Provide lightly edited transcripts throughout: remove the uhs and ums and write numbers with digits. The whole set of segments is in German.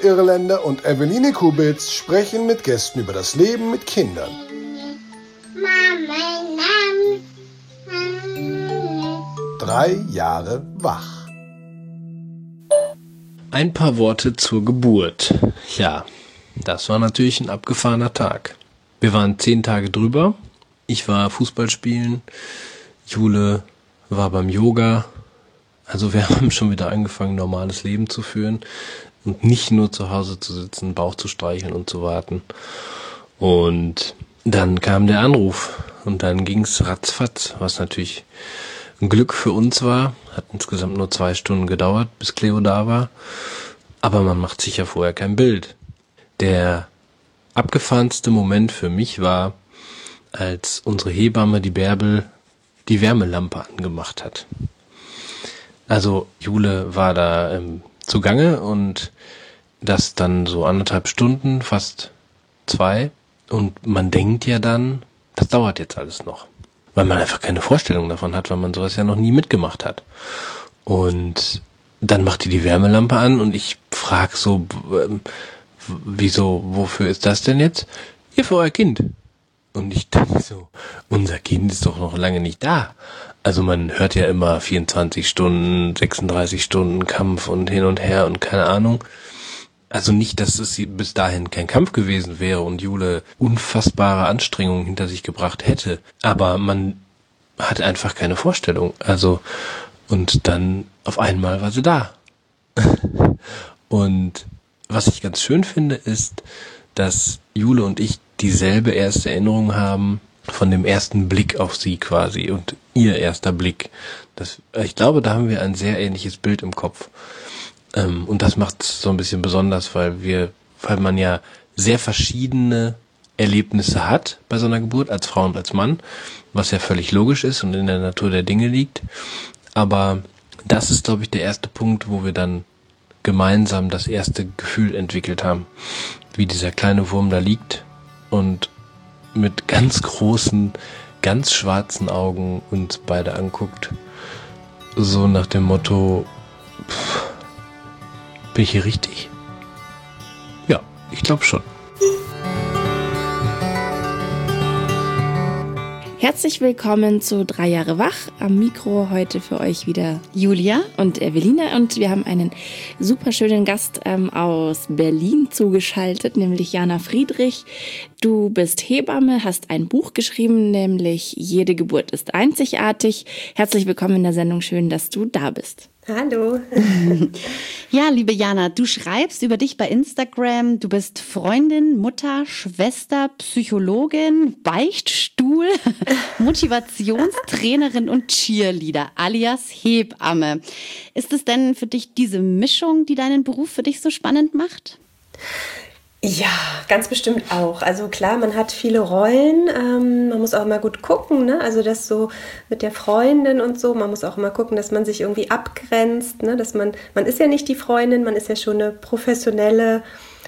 Irländer und Eveline Kubitz sprechen mit Gästen über das Leben mit Kindern. 3 Jahre wach. Ein paar Worte zur Geburt. Ja, das war natürlich ein abgefahrener Tag. Wir waren 10 Tage drüber. Ich war Fußball spielen. Jule war beim Yoga. Also wir haben schon wieder angefangen, normales Leben zu führen und nicht nur zu Hause zu sitzen, Bauch zu streicheln und zu warten. Und dann kam der Anruf und dann ging's ratzfatz, was natürlich ein Glück für uns war. Hat insgesamt nur 2 Stunden gedauert, bis Cleo da war. Aber man macht sich ja vorher kein Bild. Der abgefahrenste Moment für mich war, als unsere Hebamme, die Bärbel, die Wärmelampe angemacht hat. Also Jule war da zugange und das dann so 1,5 Stunden, fast 2. Und man denkt ja dann, das dauert jetzt alles noch. Weil man einfach keine Vorstellung davon hat, weil man sowas ja noch nie mitgemacht hat. Und dann macht die Wärmelampe an und ich frage so, wieso, wofür ist das denn jetzt? Ja, für euer Kind. Und ich dachte so, unser Kind ist doch noch lange nicht da. Also man hört ja immer 24 Stunden, 36 Stunden Kampf und hin und her und keine Ahnung. Also nicht, dass es bis dahin kein Kampf gewesen wäre und Jule unfassbare Anstrengungen hinter sich gebracht hätte. Aber man hat einfach keine Vorstellung. Also, und dann auf einmal war sie da. Und was ich ganz schön finde, ist, dass Jule und ich dieselbe erste Erinnerung haben von dem ersten Blick auf sie quasi und ihr erster Blick. Ich glaube, da haben wir ein sehr ähnliches Bild im Kopf. Und das macht es so ein bisschen besonders, weil man ja sehr verschiedene Erlebnisse hat bei so einer Geburt, als Frau und als Mann, was ja völlig logisch ist und in der Natur der Dinge liegt. Aber das ist, glaube ich, der erste Punkt, wo wir dann gemeinsam das erste Gefühl entwickelt haben, wie dieser kleine Wurm da liegt und mit ganz großen, ganz schwarzen Augen uns beide anguckt. So nach dem Motto, bin ich hier richtig? Ja, ich glaube schon. Herzlich willkommen zu 3 Jahre wach. Am Mikro heute für euch wieder Julia und Eveline. Und wir haben einen super schönen Gast aus Berlin zugeschaltet, nämlich Jana Friedrich. Du bist Hebamme, hast ein Buch geschrieben, nämlich Jede Geburt ist einzigartig. Herzlich willkommen in der Sendung. Schön, dass du da bist. Hallo. Ja, liebe Jana, du schreibst über dich bei Instagram, du bist Freundin, Mutter, Schwester, Psychologin, Beichtstuhl, Motivationstrainerin und Cheerleader, alias Hebamme. Ist es denn für dich diese Mischung, die deinen Beruf für dich so spannend macht? Ja, ganz bestimmt auch. Also klar, man hat viele Rollen, man muss auch immer gut gucken, ne? Also das so mit der Freundin und so, man muss auch immer gucken, dass man sich irgendwie abgrenzt, ne? Dass man ist ja nicht die Freundin, man ist ja schon eine professionelle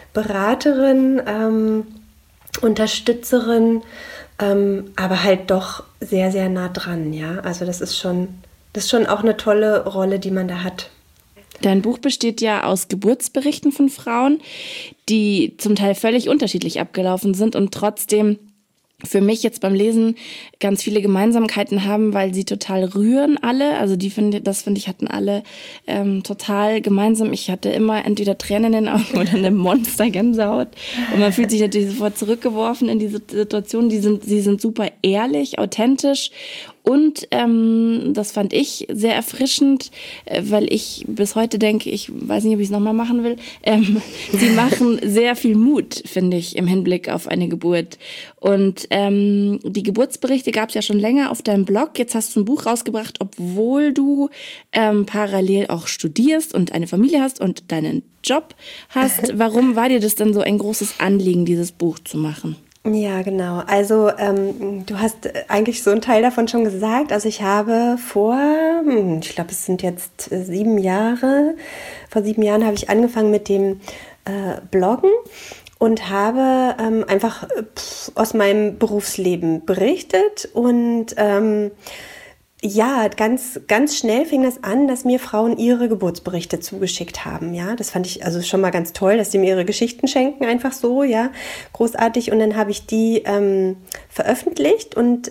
Beraterin, Unterstützerin, aber halt doch sehr, sehr nah dran, ja. Also das ist schon auch eine tolle Rolle, die man da hat. Dein Buch besteht ja aus Geburtsberichten von Frauen, die zum Teil völlig unterschiedlich abgelaufen sind und trotzdem für mich jetzt beim Lesen ganz viele Gemeinsamkeiten haben, weil sie total rühren alle. Also das finde ich, hatten alle total gemeinsam. Ich hatte immer entweder Tränen in den Augen oder eine Monstergänsehaut. Und man fühlt sich natürlich sofort zurückgeworfen in diese Situation. Sie sind super ehrlich, authentisch. Und das fand ich sehr erfrischend, weil ich bis heute denke, ich weiß nicht, ob ich es nochmal machen will, sie machen sehr viel Mut, finde ich, im Hinblick auf eine Geburt. Und die Geburtsberichte gab es ja schon länger auf deinem Blog. Jetzt hast du ein Buch rausgebracht, obwohl du parallel auch studierst und eine Familie hast und deinen Job hast. Warum war dir das denn so ein großes Anliegen, dieses Buch zu machen? Ja, genau. Also du hast eigentlich so einen Teil davon schon gesagt. Also ich habe ich glaube, es sind jetzt 7 Jahre. Vor 7 Jahren habe ich angefangen mit dem Bloggen und habe einfach aus meinem Berufsleben berichtet und Ja, ganz, ganz schnell fing das an, dass mir Frauen ihre Geburtsberichte zugeschickt haben, ja. Das fand ich also schon mal ganz toll, dass sie mir ihre Geschichten schenken, einfach so, ja. Großartig. Und dann habe ich die veröffentlicht und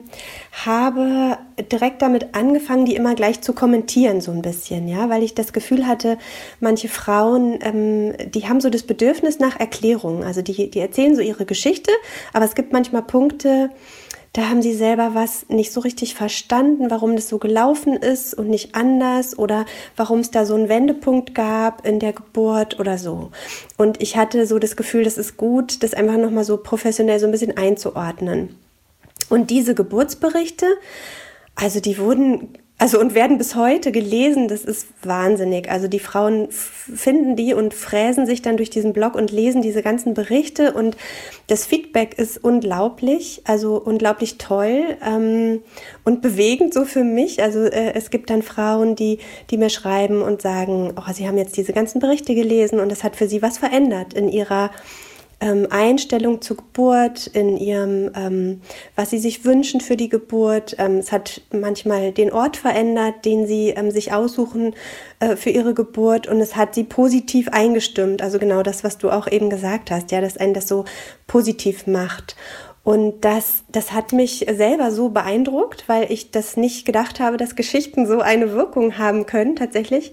habe direkt damit angefangen, die immer gleich zu kommentieren, so ein bisschen, ja. Weil ich das Gefühl hatte, manche Frauen, die haben so das Bedürfnis nach Erklärung. Also die erzählen so ihre Geschichte, aber es gibt manchmal Punkte, da haben sie selber was nicht so richtig verstanden, warum das so gelaufen ist und nicht anders oder warum es da so einen Wendepunkt gab in der Geburt oder so. Und ich hatte so das Gefühl, das ist gut, das einfach nochmal so professionell so ein bisschen einzuordnen. Und diese Geburtsberichte, also die wurden... und werden bis heute gelesen, das ist wahnsinnig. Also die Frauen finden die und fräsen sich dann durch diesen Blog und lesen diese ganzen Berichte und das Feedback ist unglaublich, also unglaublich toll und bewegend so für mich. Also es gibt dann Frauen, die mir schreiben und sagen, oh, sie haben jetzt diese ganzen Berichte gelesen und das hat für sie was verändert in ihrer Einstellung zur Geburt, in ihrem, was sie sich wünschen für die Geburt. Es hat manchmal den Ort verändert, den sie sich aussuchen für ihre Geburt und es hat sie positiv eingestimmt. Also genau das, was du auch eben gesagt hast, ja, dass einen das so positiv macht. Und das hat mich selber so beeindruckt, weil ich das nicht gedacht habe, dass Geschichten so eine Wirkung haben können tatsächlich.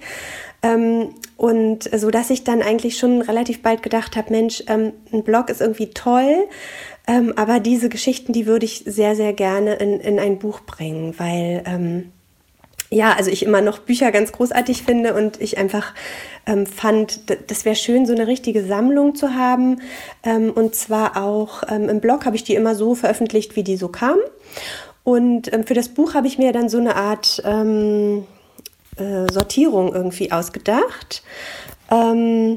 Und so, dass ich dann eigentlich schon relativ bald gedacht habe, Mensch, ein Blog ist irgendwie toll, aber diese Geschichten, die würde ich sehr, sehr gerne in ein Buch bringen, weil also ich immer noch Bücher ganz großartig finde und ich einfach fand, das wäre schön, so eine richtige Sammlung zu haben. Und zwar auch im Blog habe ich die immer so veröffentlicht, wie die so kamen. Und für das Buch habe ich mir dann so eine Art Sortierung irgendwie ausgedacht habe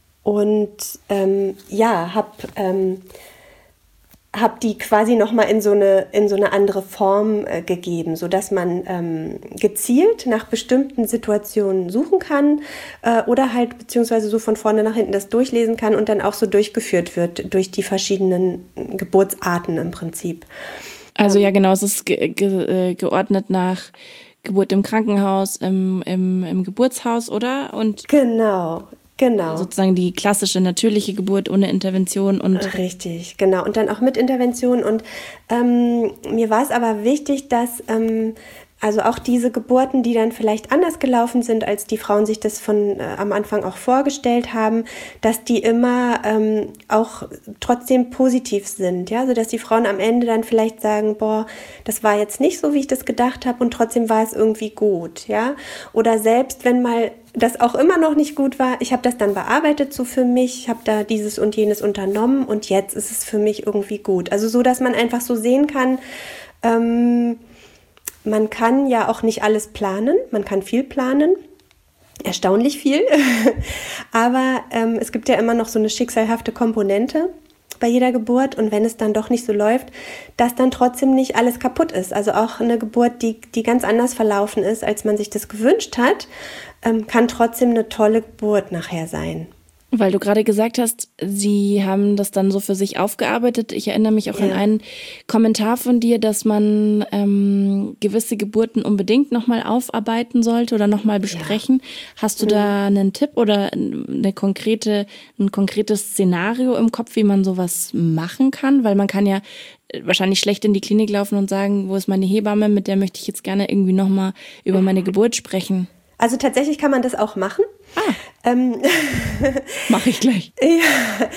die quasi nochmal in so eine andere Form gegeben, sodass man gezielt nach bestimmten Situationen suchen kann oder halt beziehungsweise so von vorne nach hinten das durchlesen kann und dann auch so durchgeführt wird durch die verschiedenen Geburtsarten im Prinzip. Also ja genau, es ist geordnet nach Geburt im Krankenhaus, im Geburtshaus, oder? Und genau. Sozusagen die klassische natürliche Geburt ohne Intervention. Und richtig, genau. Und dann auch mit Intervention. Und mir war es aber wichtig, dass also auch diese Geburten, die dann vielleicht anders gelaufen sind, als die Frauen sich das am Anfang auch vorgestellt haben, dass die immer auch trotzdem positiv sind, ja, also dass die Frauen am Ende dann vielleicht sagen, boah, das war jetzt nicht so, wie ich das gedacht habe und trotzdem war es irgendwie gut, ja, oder selbst wenn mal das auch immer noch nicht gut war, ich habe das dann bearbeitet so für mich, ich habe da dieses und jenes unternommen und jetzt ist es für mich irgendwie gut, also so, dass man einfach so sehen kann, man kann ja auch nicht alles planen, man kann viel planen, erstaunlich viel, aber es gibt ja immer noch so eine schicksalhafte Komponente bei jeder Geburt und wenn es dann doch nicht so läuft, dass dann trotzdem nicht alles kaputt ist. Also auch eine Geburt, die ganz anders verlaufen ist, als man sich das gewünscht hat, kann trotzdem eine tolle Geburt nachher sein. Weil du gerade gesagt hast, sie haben das dann so für sich aufgearbeitet. Ich erinnere mich auch an einen Kommentar von dir, dass man gewisse Geburten unbedingt nochmal aufarbeiten sollte oder nochmal besprechen. Ja. Hast du da einen Tipp oder ein konkretes Szenario im Kopf, wie man sowas machen kann? Weil man kann ja wahrscheinlich schlecht in die Klinik laufen und sagen, wo ist meine Hebamme, mit der möchte ich jetzt gerne irgendwie nochmal über meine Geburt sprechen. Also tatsächlich kann man das auch machen. Mache ich gleich. Ja,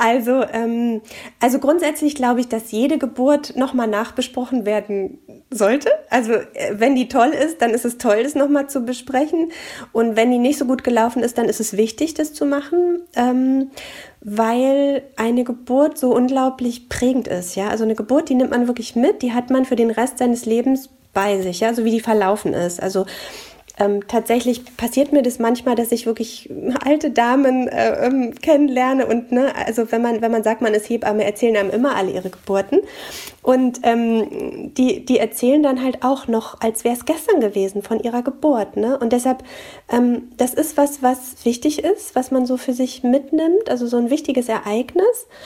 also grundsätzlich glaube ich, dass jede Geburt nochmal nachbesprochen werden sollte. Also wenn die toll ist, dann ist es toll, das nochmal zu besprechen. Und wenn die nicht so gut gelaufen ist, dann ist es wichtig, das zu machen, weil eine Geburt so unglaublich prägend ist. Ja? Also eine Geburt, die nimmt man wirklich mit, die hat man für den Rest seines Lebens bei sich, ja? So wie die verlaufen ist. Also tatsächlich passiert mir das manchmal, dass ich wirklich alte Damen kennenlerne und also wenn man sagt, man ist Hebamme, erzählen einem immer alle ihre Geburten und die erzählen dann halt auch noch, als wäre es gestern gewesen von ihrer Geburt, ne? Und deshalb, das ist was wichtig ist, was man so für sich mitnimmt, also so ein wichtiges Ereignis.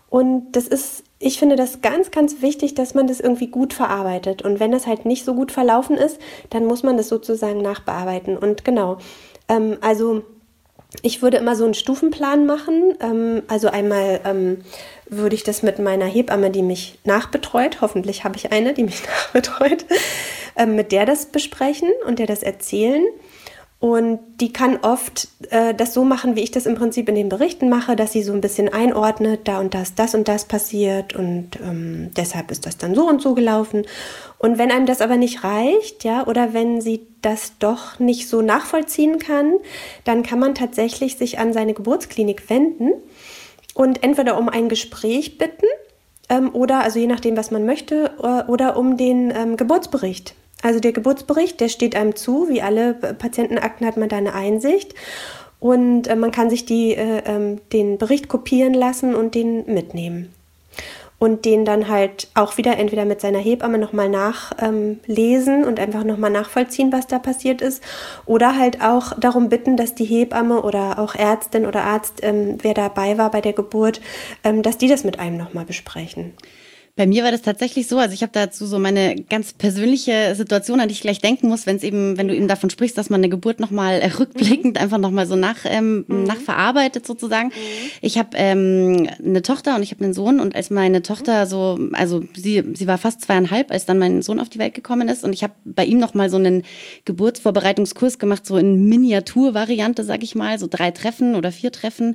Und ich finde das ganz, ganz wichtig, dass man das irgendwie gut verarbeitet. Und wenn das halt nicht so gut verlaufen ist, dann muss man das sozusagen nachbearbeiten. Und genau, also ich würde immer so einen Stufenplan machen. Also einmal würde ich das mit meiner Hebamme, die mich nachbetreut, hoffentlich habe ich eine, die mich nachbetreut, mit der das besprechen und der das erzählen. Und die kann oft das so machen, wie ich das im Prinzip in den Berichten mache, dass sie so ein bisschen einordnet, da und das passiert und deshalb ist das dann so und so gelaufen. Und wenn einem das aber nicht reicht, ja, oder wenn sie das doch nicht so nachvollziehen kann, dann kann man tatsächlich sich an seine Geburtsklinik wenden und entweder um ein Gespräch bitten oder, also je nachdem, was man möchte, oder um den Geburtsbericht. Also der Geburtsbericht, der steht einem zu, wie alle Patientenakten hat man da eine Einsicht und man kann sich den Bericht kopieren lassen und den mitnehmen. Und den dann halt auch wieder entweder mit seiner Hebamme nochmal nachlesen und einfach nochmal nachvollziehen, was da passiert ist. Oder halt auch darum bitten, dass die Hebamme oder auch Ärztin oder Arzt, wer dabei war bei der Geburt, dass die das mit einem nochmal besprechen. Bei mir war das tatsächlich so, also ich habe dazu so meine ganz persönliche Situation, an die ich gleich denken muss, wenn du eben davon sprichst, dass man eine Geburt nochmal rückblickend einfach nochmal so nachverarbeitet sozusagen. Ich habe eine Tochter und ich habe einen Sohn und als meine Tochter sie war fast 2,5, als dann mein Sohn auf die Welt gekommen ist und ich habe bei ihm nochmal so einen Geburtsvorbereitungskurs gemacht, so in Miniaturvariante, sag ich mal, so 3 Treffen oder 4 Treffen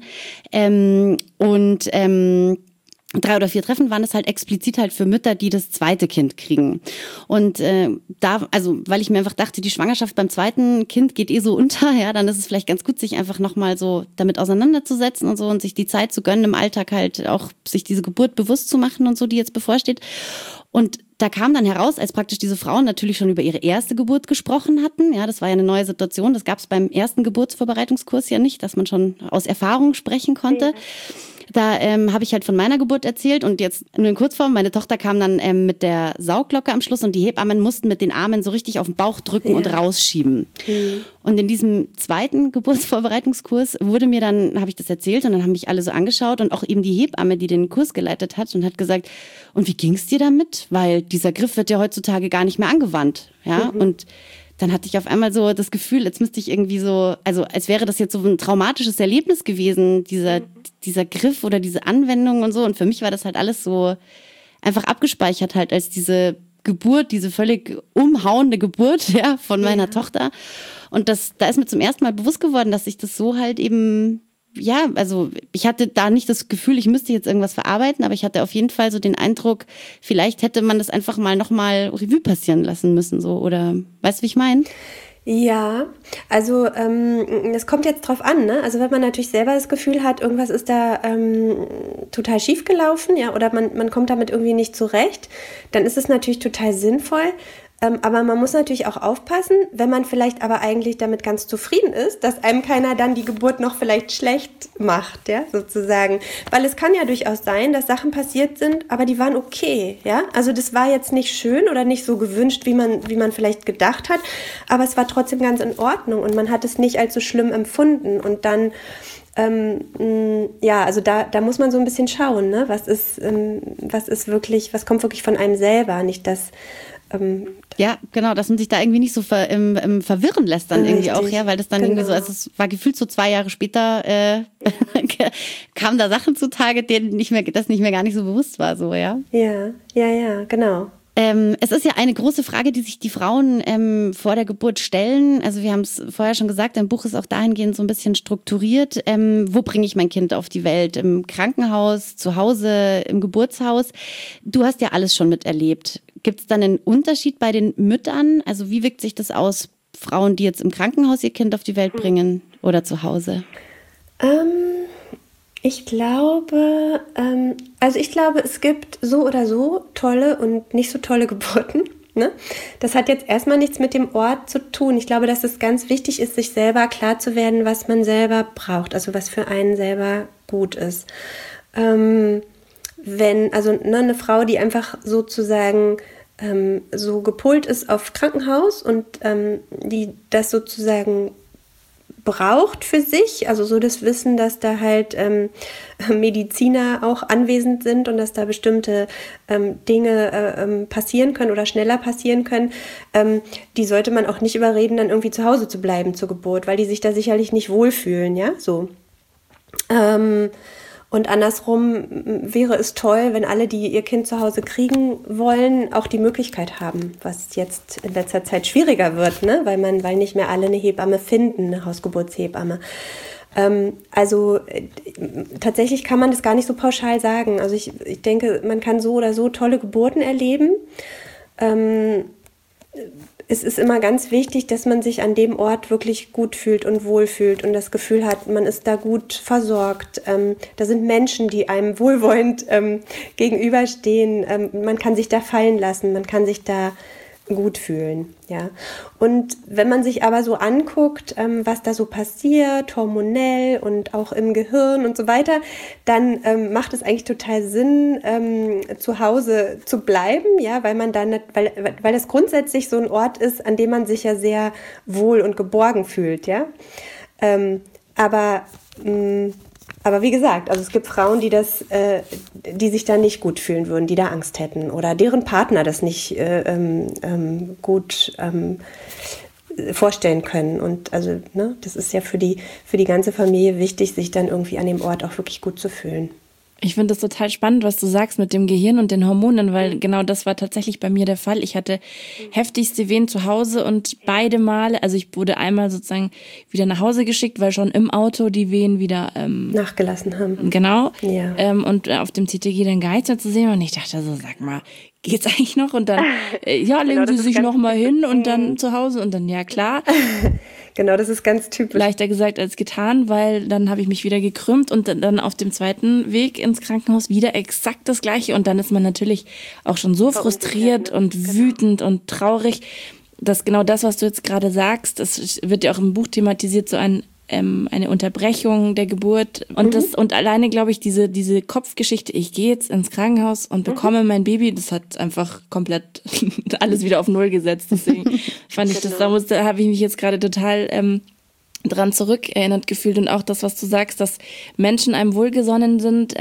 3 oder 4 Treffen waren es halt explizit halt für Mütter, die das zweite Kind kriegen. Und weil ich mir einfach dachte, die Schwangerschaft beim zweiten Kind geht so unter, ja, dann ist es vielleicht ganz gut, sich einfach nochmal so damit auseinanderzusetzen und so und sich die Zeit zu gönnen, im Alltag halt auch sich diese Geburt bewusst zu machen und so, die jetzt bevorsteht. Und da kam dann heraus, als praktisch diese Frauen natürlich schon über ihre erste Geburt gesprochen hatten. Ja, das war ja eine neue Situation. Das gab es beim ersten Geburtsvorbereitungskurs ja nicht, dass man schon aus Erfahrung sprechen konnte. Ja. Da habe ich halt von meiner Geburt erzählt und jetzt nur in Kurzform, meine Tochter kam dann mit der Saugglocke am Schluss und die Hebammen mussten mit den Armen so richtig auf den Bauch drücken und rausschieben. Und in diesem zweiten Geburtsvorbereitungskurs habe ich das erzählt und dann haben mich alle so angeschaut und auch eben die Hebamme, die den Kurs geleitet hat und hat gesagt, und wie ging's dir damit? Weil dieser Griff wird ja heutzutage gar nicht mehr angewandt. Ja, und dann hatte ich auf einmal so das Gefühl, jetzt müsste ich irgendwie so, also als wäre das jetzt so ein traumatisches Erlebnis gewesen, dieser Griff oder diese Anwendung und so. Und für mich war das halt alles so einfach abgespeichert halt als diese Geburt, diese völlig umhauende Geburt, ja, von meiner Tochter. Und da ist mir zum ersten Mal bewusst geworden, dass ich das so halt eben, ja, also ich hatte da nicht das Gefühl, ich müsste jetzt irgendwas verarbeiten, aber ich hatte auf jeden Fall so den Eindruck, vielleicht hätte man das einfach mal nochmal Revue passieren lassen müssen, so, oder, weißt du, wie ich meine? Ja, also es kommt jetzt drauf an, ne? Also wenn man natürlich selber das Gefühl hat, irgendwas ist da total schief gelaufen, ja, oder man kommt damit irgendwie nicht zurecht, dann ist es natürlich total sinnvoll. Aber man muss natürlich auch aufpassen, wenn man vielleicht aber eigentlich damit ganz zufrieden ist, dass einem keiner dann die Geburt noch vielleicht schlecht macht, ja, sozusagen. Weil es kann ja durchaus sein, dass Sachen passiert sind, aber die waren okay, ja. Also das war jetzt nicht schön oder nicht so gewünscht, wie man vielleicht gedacht hat, aber es war trotzdem ganz in Ordnung und man hat es nicht als so schlimm empfunden und dann also da muss man so ein bisschen schauen, ne? Was kommt wirklich von einem selber, nicht das. Ja, genau, dass man sich da irgendwie nicht so verwirren lässt dann irgendwie auch, ja, weil das dann irgendwie so, also es war gefühlt so 2 Jahre später, kamen da Sachen zutage, denen das nicht mehr gar nicht so bewusst war, so, ja. Ja, genau. Es ist ja eine große Frage, die sich die Frauen vor der Geburt stellen. Also wir haben es vorher schon gesagt, dein Buch ist auch dahingehend so ein bisschen strukturiert. Wo bringe ich mein Kind auf die Welt? Im Krankenhaus, zu Hause, im Geburtshaus? Du hast ja alles schon miterlebt. Gibt es dann einen Unterschied bei den Müttern? Also wie wirkt sich das aus, Frauen, die jetzt im Krankenhaus ihr Kind auf die Welt bringen oder zu Hause? Ich glaube, es gibt so oder so tolle und nicht so tolle Geburten. Ne? Das hat jetzt erstmal nichts mit dem Ort zu tun. Ich glaube, dass es ganz wichtig ist, sich selber klar zu werden, was man selber braucht, also was für einen selber gut ist. Eine Frau, die einfach sozusagen so gepolt ist auf Krankenhaus und die das sozusagen braucht für sich, also so das Wissen, dass da halt Mediziner auch anwesend sind und dass da bestimmte Dinge passieren können oder schneller passieren können, die sollte man auch nicht überreden, dann irgendwie zu Hause zu bleiben zur Geburt, weil die sich da sicherlich nicht wohlfühlen, ja, so. Und andersrum wäre es toll, wenn alle, die ihr Kind zu Hause kriegen wollen, auch die Möglichkeit haben, was jetzt in letzter Zeit schwieriger wird, ne? Weil nicht mehr alle eine Hebamme finden, eine Hausgeburtshebamme. Also tatsächlich kann man das gar nicht so pauschal sagen. Also ich denke, man kann so oder so tolle Geburten erleben. Es ist immer ganz wichtig, dass man sich an dem Ort wirklich gut fühlt und wohlfühlt und das Gefühl hat, man ist da gut versorgt. Da sind Menschen, die einem wohlwollend gegenüberstehen. Man kann sich da fallen lassen, man kann sich da gut fühlen. Ja. Und wenn man sich aber so anguckt, was da so passiert, hormonell und auch im Gehirn und so weiter, dann macht es eigentlich total Sinn, zu Hause zu bleiben, ja, weil man dann, weil das grundsätzlich so ein Ort ist, an dem man sich ja sehr wohl und geborgen fühlt, ja. Aber wie gesagt, also es gibt Frauen, die sich da nicht gut fühlen würden, die da Angst hätten oder deren Partner das nicht gut vorstellen können. Und also, ne, das ist ja für die ganze Familie wichtig, sich dann irgendwie an dem Ort auch wirklich gut zu fühlen. Ich finde das total spannend, was du sagst mit dem Gehirn und den Hormonen, weil genau das war tatsächlich bei mir der Fall. Ich hatte heftigste Wehen zu Hause und beide Male, also ich wurde einmal sozusagen wieder nach Hause geschickt, weil schon im Auto die Wehen wieder nachgelassen haben. Genau. Ja. Und auf dem CTG dann gar nichts mehr zu sehen. Und ich dachte so, sag mal, geht's eigentlich noch? Und dann, legen Sie sich noch mal hin und dann zu Hause und dann, ja klar. Genau, das ist ganz typisch. Leichter gesagt als getan, weil dann habe ich mich wieder gekrümmt und dann auf dem zweiten Weg ins Krankenhaus wieder exakt das Gleiche. Und dann ist man natürlich auch schon so frustriert und wütend und traurig, dass genau das, was du jetzt gerade sagst, das wird ja auch im Buch thematisiert, so eine Unterbrechung der Geburt und alleine, glaube ich, diese Kopfgeschichte, ich gehe jetzt ins Krankenhaus und bekomme mein Baby, das hat einfach komplett alles wieder auf Null gesetzt. Deswegen fand ich das, da habe ich mich jetzt gerade total dran zurückerinnert gefühlt und auch das, was du sagst, dass Menschen einem wohlgesonnen sind,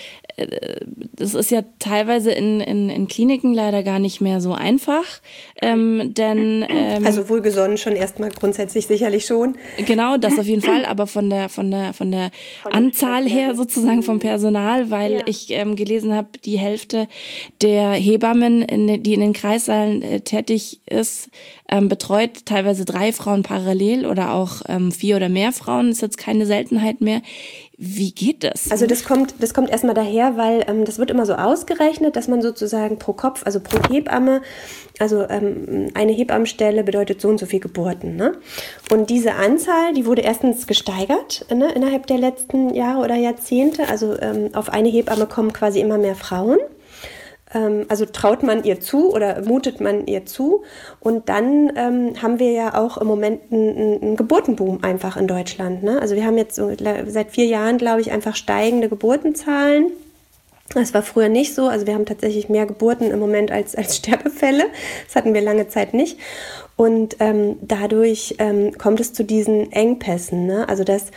das ist ja teilweise in Kliniken leider gar nicht mehr so einfach, denn also wohlgesonnen schon erstmal grundsätzlich sicherlich schon. Genau, das auf jeden Fall, aber von der Anzahl her sozusagen vom Personal, weil ich gelesen habe, die Hälfte der Hebammen, die in den Kreissaalen tätig ist, betreut teilweise 3 Frauen parallel oder auch 4 oder mehr Frauen, ist jetzt keine Seltenheit mehr. Wie geht das? Also das kommt erstmal daher, weil das wird immer so ausgerechnet, dass man sozusagen pro Kopf, also pro Hebamme, also eine Hebammenstelle bedeutet so und so viel Geburten. Ne? Und diese Anzahl, die wurde erstens gesteigert, ne, innerhalb der letzten Jahre oder Jahrzehnte. Also auf eine Hebamme kommen quasi immer mehr Frauen. Also traut man ihr zu oder mutet man ihr zu. Und dann haben wir ja auch im Moment einen Geburtenboom einfach in Deutschland. Ne? Also wir haben jetzt so seit 4 Jahren, glaube ich, einfach steigende Geburtenzahlen. Das war früher nicht so. Also wir haben tatsächlich mehr Geburten im Moment als Sterbefälle. Das hatten wir lange Zeit nicht. Und dadurch kommt es zu diesen Engpässen. Ne? Also dass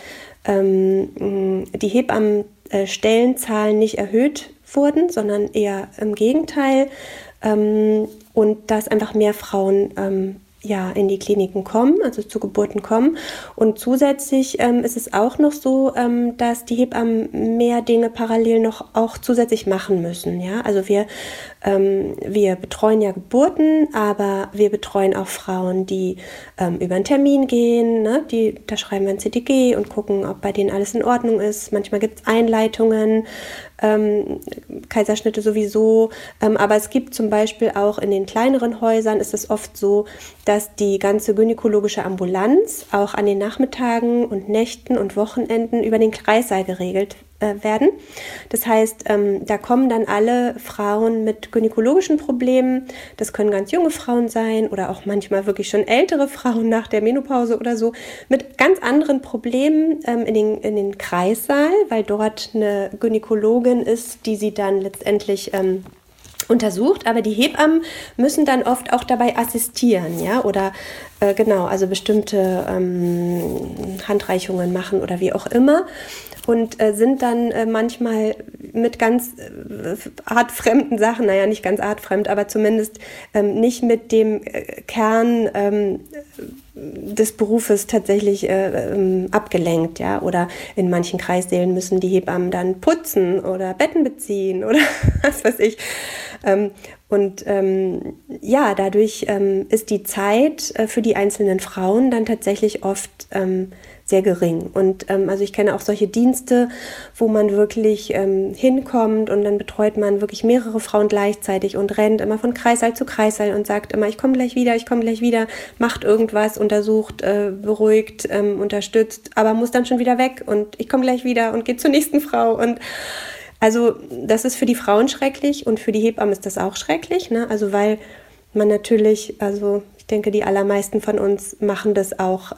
die Hebammenstellenzahlen nicht erhöht wurden, sondern eher im Gegenteil. Und dass einfach mehr Frauen in die Kliniken kommen, also zu Geburten kommen. Und zusätzlich ist es auch noch so, dass die Hebammen mehr Dinge parallel noch auch zusätzlich machen müssen. Ja? Also wir betreuen ja Geburten, aber wir betreuen auch Frauen, die über einen Termin gehen. Ne? Da schreiben wir ein CTG und gucken, ob bei denen alles in Ordnung ist. Manchmal gibt es Einleitungen, Kaiserschnitte sowieso, aber es gibt zum Beispiel auch in den kleineren Häusern ist es oft so, dass die ganze gynäkologische Ambulanz auch an den Nachmittagen und Nächten und Wochenenden über den Kreissaal geregelt werden. Das heißt, da kommen dann alle Frauen mit gynäkologischen Problemen. Das können ganz junge Frauen sein oder auch manchmal wirklich schon ältere Frauen nach der Menopause oder so mit ganz anderen Problemen in den Kreissaal, weil dort eine Gynäkologin ist, die sie dann letztendlich untersucht, aber die Hebammen müssen dann oft auch dabei assistieren, ja, oder genau, also bestimmte Handreichungen machen oder wie auch immer und sind dann manchmal mit ganz artfremden Sachen, naja, nicht ganz artfremd, aber zumindest nicht mit dem Kern des Berufes tatsächlich abgelenkt, ja, oder in manchen Kreissälen müssen die Hebammen dann putzen oder Betten beziehen oder was weiß ich. Ja, dadurch ist die Zeit für die einzelnen Frauen dann tatsächlich oft sehr gering. Und also ich kenne auch solche Dienste, wo man wirklich hinkommt und dann betreut man wirklich mehrere Frauen gleichzeitig und rennt immer von Kreissaal zu Kreissaal und sagt immer, ich komme gleich wieder, macht irgendwas, untersucht, beruhigt, unterstützt, aber muss dann schon wieder weg und ich komme gleich wieder und gehe zur nächsten Frau. Und also das ist für die Frauen schrecklich und für die Hebammen ist das auch schrecklich, ne? Also weil man natürlich, also ich denke, die allermeisten von uns machen das auch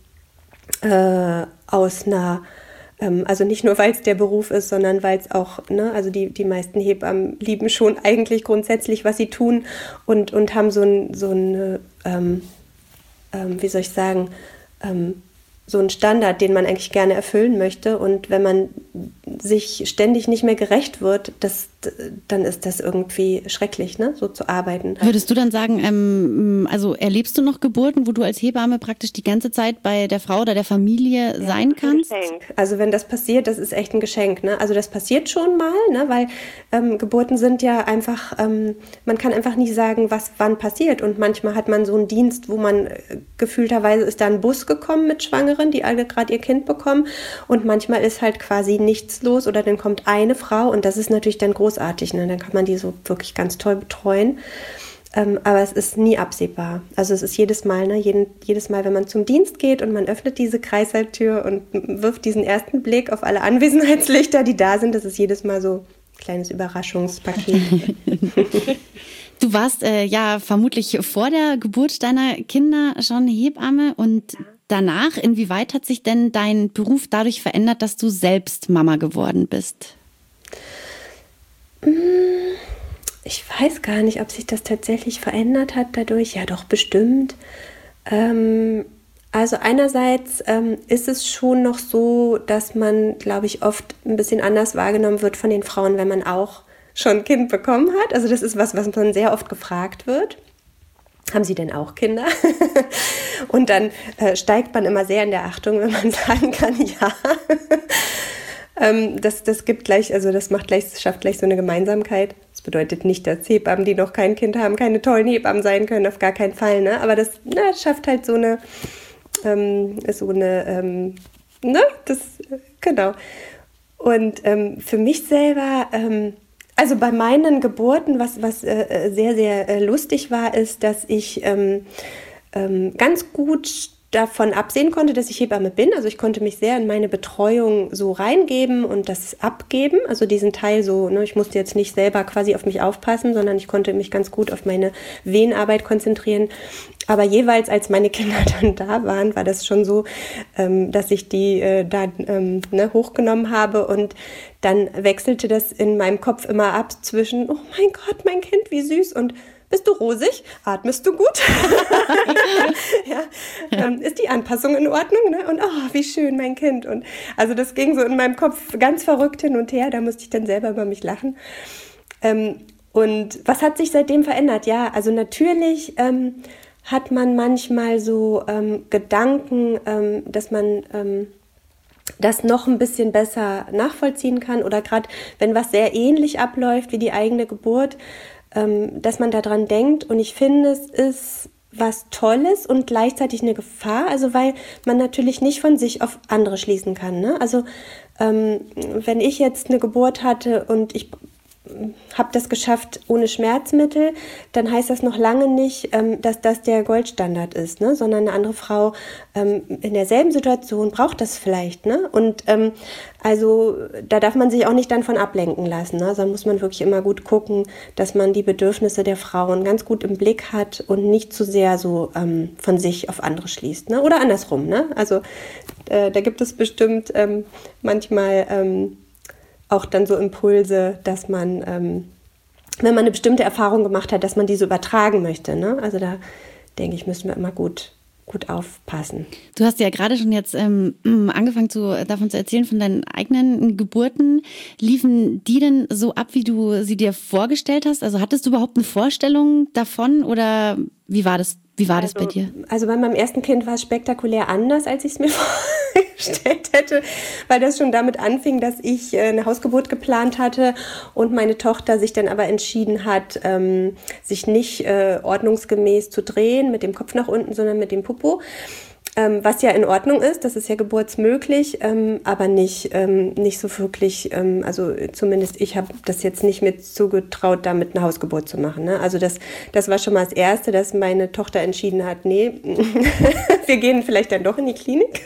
aus einer, also nicht nur, weil es der Beruf ist, sondern weil es auch, ne, also die meisten Hebammen lieben schon eigentlich grundsätzlich, was sie tun und haben so ein wie soll ich sagen, so ein Standard, den man eigentlich gerne erfüllen möchte. Und wenn man sich ständig nicht mehr gerecht wird, dann ist das irgendwie schrecklich, ne? So zu arbeiten. Würdest du dann sagen, also erlebst du noch Geburten, wo du als Hebamme praktisch die ganze Zeit bei der Frau oder der Familie sein kannst? Ein Geschenk. Also wenn das passiert, das ist echt ein Geschenk, ne? Also das passiert schon mal, ne? Weil Geburten sind ja einfach, man kann einfach nicht sagen, was wann passiert. Und manchmal hat man so einen Dienst, wo man gefühlterweise ist da ein Bus gekommen mit Schwangeren, die alle gerade ihr Kind bekommen. Und manchmal ist halt quasi nichts los oder dann kommt eine Frau und das ist natürlich dann großartig, ne? Dann kann man die so wirklich ganz toll betreuen. Aber es ist nie absehbar. Also es ist jedes Mal, ne? Jedes Mal, wenn man zum Dienst geht und man öffnet diese Kreissaaltür und wirft diesen ersten Blick auf alle Anwesenheitslichter, die da sind, das ist jedes Mal so ein kleines Überraschungspaket. Du warst ja vermutlich vor der Geburt deiner Kinder schon Hebamme und danach, inwieweit hat sich denn dein Beruf dadurch verändert, dass du selbst Mama geworden bist? Ich weiß gar nicht, ob sich das tatsächlich verändert hat dadurch. Ja, doch, bestimmt. Also einerseits ist es schon noch so, dass man, glaube ich, oft ein bisschen anders wahrgenommen wird von den Frauen, wenn man auch schon ein Kind bekommen hat. Also das ist was man sehr oft gefragt wird. Haben Sie denn auch Kinder? Und dann steigt man immer sehr in der Achtung, wenn man sagen kann, ja. Das gibt gleich, also das schafft gleich so eine Gemeinsamkeit. Das bedeutet nicht, dass Hebammen, die noch kein Kind haben, keine tollen Hebammen sein können, auf gar keinen Fall, ne? Aber das schafft halt so eine, genau. Und für mich selber, also bei meinen Geburten, was sehr, sehr lustig war, ist, dass ich ganz gut davon absehen konnte, dass ich Hebamme bin. Also ich konnte mich sehr in meine Betreuung so reingeben und das abgeben. Also diesen Teil so, ne, ich musste jetzt nicht selber quasi auf mich aufpassen, sondern ich konnte mich ganz gut auf meine Wehenarbeit konzentrieren. Aber jeweils, als meine Kinder dann da waren, war das schon so, dass ich die hochgenommen habe und dann wechselte das in meinem Kopf immer ab zwischen, oh mein Gott, mein Kind, wie süß und bist du rosig? Atmest du gut? Ja. Ist die Anpassung in Ordnung? Ne? Und oh, wie schön, mein Kind. Und also das ging so in meinem Kopf ganz verrückt hin und her. Da musste ich dann selber über mich lachen. Und was hat sich seitdem verändert? Ja, also natürlich hat man manchmal so Gedanken, dass man das noch ein bisschen besser nachvollziehen kann. Oder gerade wenn was sehr ähnlich abläuft wie die eigene Geburt, dass man daran denkt. Und ich finde, es ist was Tolles und gleichzeitig eine Gefahr, also weil man natürlich nicht von sich auf andere schließen kann, ne? Also wenn ich jetzt eine Geburt hatte und ich habe das geschafft ohne Schmerzmittel, dann heißt das noch lange nicht, dass das der Goldstandard ist, ne? Sondern eine andere Frau in derselben Situation braucht das vielleicht, ne? Und also da darf man sich auch nicht dann von ablenken lassen, ne? Sondern muss man wirklich immer gut gucken, dass man die Bedürfnisse der Frauen ganz gut im Blick hat und nicht zu sehr so von sich auf andere schließt, ne? Oder andersrum, ne? Also da gibt es bestimmt manchmal auch dann so Impulse, dass man wenn man eine bestimmte Erfahrung gemacht hat, dass man diese übertragen möchte. Ne? Also da denke ich, müssen wir immer gut aufpassen. Du hast ja gerade schon jetzt angefangen davon zu erzählen, von deinen eigenen Geburten. Liefen die denn so ab, wie du sie dir vorgestellt hast? Also hattest du überhaupt eine Vorstellung davon oder wie war das bei dir? Also bei meinem ersten Kind war es spektakulär anders, als ich es mir vorgestellt hätte, weil das schon damit anfing, dass ich eine Hausgeburt geplant hatte und meine Tochter sich dann aber entschieden hat, sich nicht ordnungsgemäß zu drehen mit dem Kopf nach unten, sondern mit dem Popo. Was ja in Ordnung ist, das ist ja geburtsmöglich, aber nicht so wirklich, also zumindest ich habe das jetzt nicht mit zugetraut, damit eine Hausgeburt zu machen. Ne? Also das war schon mal das Erste, dass meine Tochter entschieden hat, nee, wir gehen vielleicht dann doch in die Klinik.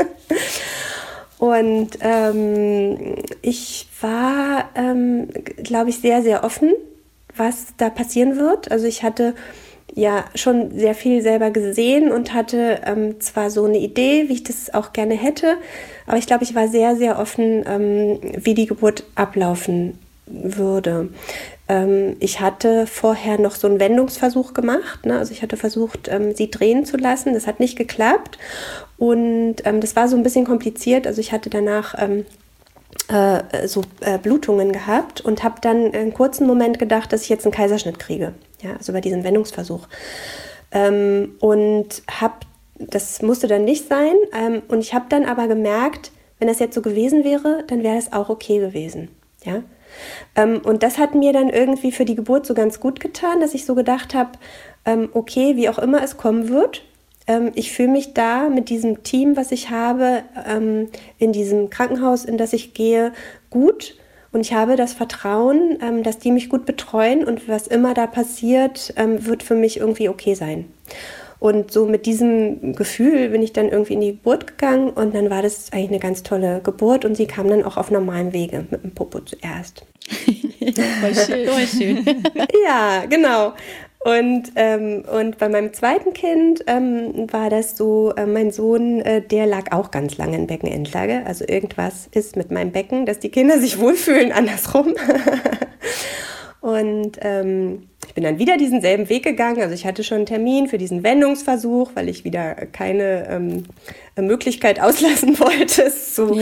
Und ich war, glaube ich, sehr, sehr offen, was da passieren wird. Also ich hatte ja schon sehr viel selber gesehen und hatte zwar so eine Idee, wie ich das auch gerne hätte, aber ich glaube, ich war sehr, sehr offen, wie die Geburt ablaufen würde. Ich hatte vorher noch so einen Wendungsversuch gemacht, ne? Also ich hatte versucht, sie drehen zu lassen, das hat nicht geklappt und das war so ein bisschen kompliziert, also ich hatte danach Blutungen gehabt und habe dann einen kurzen Moment gedacht, dass ich jetzt einen Kaiserschnitt kriege. Ja, also bei diesem Wendungsversuch. Und das musste dann nicht sein. Und ich habe dann aber gemerkt, wenn das jetzt so gewesen wäre, dann wäre das auch okay gewesen. Ja? Und das hat mir dann irgendwie für die Geburt so ganz gut getan, dass ich so gedacht habe, okay, wie auch immer es kommen wird, ich fühle mich da mit diesem Team, was ich habe, in diesem Krankenhaus, in das ich gehe, gut. Und ich habe das Vertrauen, dass die mich gut betreuen und was immer da passiert, wird für mich irgendwie okay sein. Und so mit diesem Gefühl bin ich dann irgendwie in die Geburt gegangen und dann war das eigentlich eine ganz tolle Geburt und sie kam dann auch auf normalem Wege mit dem Popo zuerst. Voll schön. Voll schön. Ja, genau. Und bei meinem zweiten Kind war das so, mein Sohn, der lag auch ganz lange in Beckenendlage. Also irgendwas ist mit meinem Becken, dass die Kinder sich wohlfühlen, andersrum. Und ich bin dann wieder diesen selben Weg gegangen. Also ich hatte schon einen Termin für diesen Wendungsversuch, weil ich wieder keine Möglichkeit auslassen wollte, es so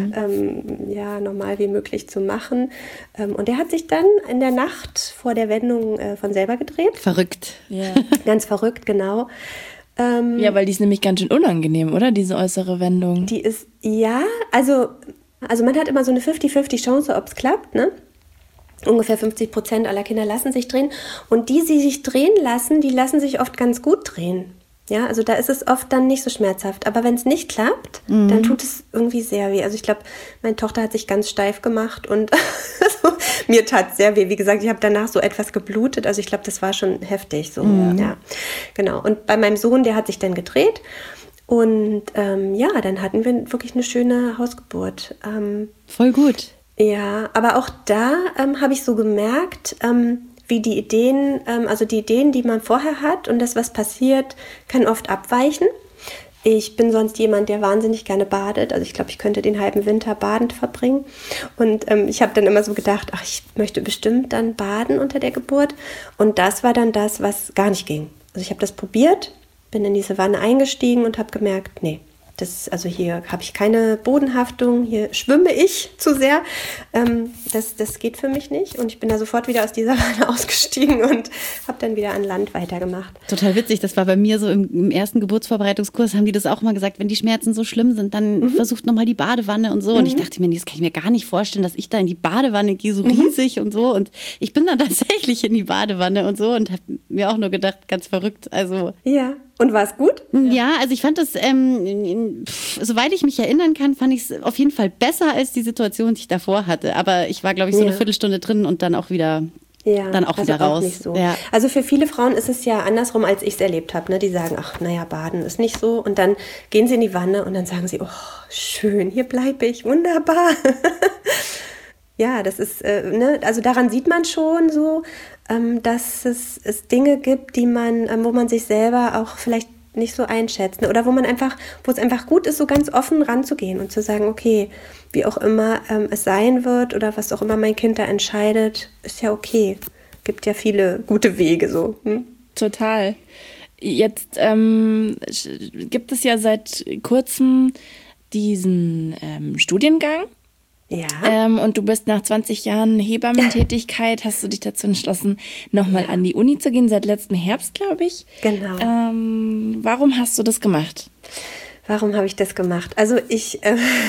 normal wie möglich zu machen. Und der hat sich dann in der Nacht vor der Wendung von selber gedreht. Verrückt. Ja. Ganz verrückt, genau. Ja, weil die ist nämlich ganz schön unangenehm, oder? Diese äußere Wendung. Die ist, ja, also man hat immer so eine 50-50 Chance, ob es klappt, ne? Ungefähr 50% aller Kinder lassen sich drehen. Und die sich drehen lassen, die lassen sich oft ganz gut drehen. Ja, also da ist es oft dann nicht so schmerzhaft. Aber wenn es nicht klappt, dann tut es irgendwie sehr weh. Also ich glaube, meine Tochter hat sich ganz steif gemacht und mir tat es sehr weh. Wie gesagt, ich habe danach so etwas geblutet. Also ich glaube, das war schon heftig. So, ja, genau. Und bei meinem Sohn, der hat sich dann gedreht. Und dann hatten wir wirklich eine schöne Hausgeburt. Voll gut. Ja, aber auch da habe ich so gemerkt, wie die Ideen, die man vorher hat und das, was passiert, kann oft abweichen. Ich bin sonst jemand, der wahnsinnig gerne badet. Also ich glaube, ich könnte den halben Winter badend verbringen. Und ich habe dann immer so gedacht, ich möchte bestimmt dann baden unter der Geburt. Und das war dann das, was gar nicht ging. Also ich habe das probiert, bin in diese Wanne eingestiegen und habe gemerkt, nee. Also hier habe ich keine Bodenhaftung, hier schwimme ich zu sehr. Das geht für mich nicht. Und ich bin da sofort wieder aus dieser Wanne ausgestiegen und habe dann wieder an Land weitergemacht. Total witzig, das war bei mir so im ersten Geburtsvorbereitungskurs, haben die das auch mal gesagt, wenn die Schmerzen so schlimm sind, dann versucht nochmal die Badewanne und so. Und ich dachte mir, das kann ich mir gar nicht vorstellen, dass ich da in die Badewanne gehe, so riesig und so. Und ich bin dann tatsächlich in die Badewanne und so und habe mir auch nur gedacht, ganz verrückt. Also ja. Und war es gut? Ja, also ich fand das, soweit ich mich erinnern kann, fand ich es auf jeden Fall besser als die Situation, die ich davor hatte. Aber ich war, glaube ich, so eine Viertelstunde drin und dann auch wieder, wieder raus. Auch nicht so. Ja. Also für viele Frauen ist es ja andersrum, als ich es erlebt habe. Ne? Die sagen, baden ist nicht so. Und dann gehen sie in die Wanne und dann sagen sie, oh, schön, hier bleibe ich, wunderbar. Ja, das ist, also daran sieht man schon so, dass es Dinge gibt, die wo man sich selber auch vielleicht nicht so einschätzt. Ne? Oder wo es einfach gut ist, so ganz offen ranzugehen und zu sagen, okay, wie auch immer es sein wird oder was auch immer mein Kind da entscheidet, ist ja okay gibt ja viele gute Wege so. Total. Jetzt gibt es ja seit kurzem diesen Studiengang. Ja. Und du bist nach 20 Jahren Hebammentätigkeit, hast du dich dazu entschlossen, nochmal an die Uni zu gehen, seit letztem Herbst, glaube ich. Genau. Warum hast du das gemacht? Warum habe ich das gemacht? Also ich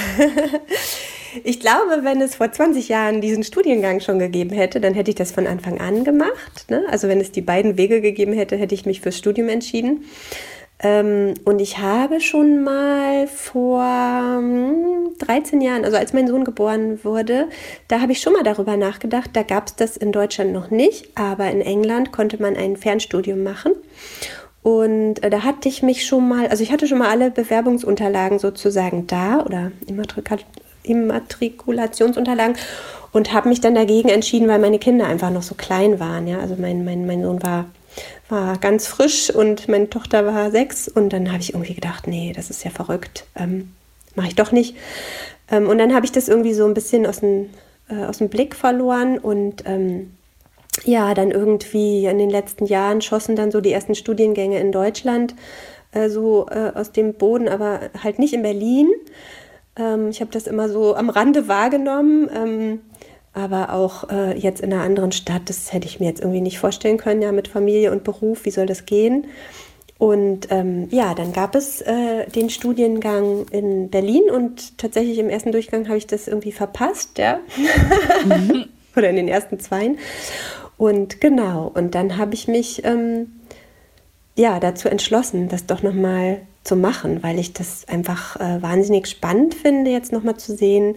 glaube, wenn es vor 20 Jahren diesen Studiengang schon gegeben hätte, dann hätte ich das von Anfang an gemacht. Ne? Also wenn es die beiden Wege gegeben hätte, hätte ich mich fürs Studium entschieden. Und ich habe schon mal vor 13 Jahren, also als mein Sohn geboren wurde, da habe ich schon mal darüber nachgedacht. Da gab es das in Deutschland noch nicht, aber in England konnte man ein Fernstudium machen. Und da hatte ich mich schon mal, also ich hatte schon mal alle Bewerbungsunterlagen sozusagen da oder Immatrikulationsunterlagen und habe mich dann dagegen entschieden, weil meine Kinder einfach noch so klein waren. Ja? Also mein Sohn war ganz frisch und meine Tochter war 6 und dann habe ich irgendwie gedacht, nee, das ist ja verrückt, mache ich doch nicht. Und dann habe ich das irgendwie so ein bisschen aus dem Blick verloren und dann irgendwie in den letzten Jahren schossen dann so die ersten Studiengänge in Deutschland aus dem Boden, aber halt nicht in Berlin. Ich habe das immer so am Rande wahrgenommen, aber auch jetzt in einer anderen Stadt, das hätte ich mir jetzt irgendwie nicht vorstellen können, ja, mit Familie und Beruf, wie soll das gehen? Und dann gab es den Studiengang in Berlin und tatsächlich im ersten Durchgang habe ich das irgendwie verpasst, ja. Oder in den ersten 2. Und genau, und dann habe ich mich dazu entschlossen, das doch nochmal zu machen, weil ich das einfach wahnsinnig spannend finde, jetzt nochmal zu sehen.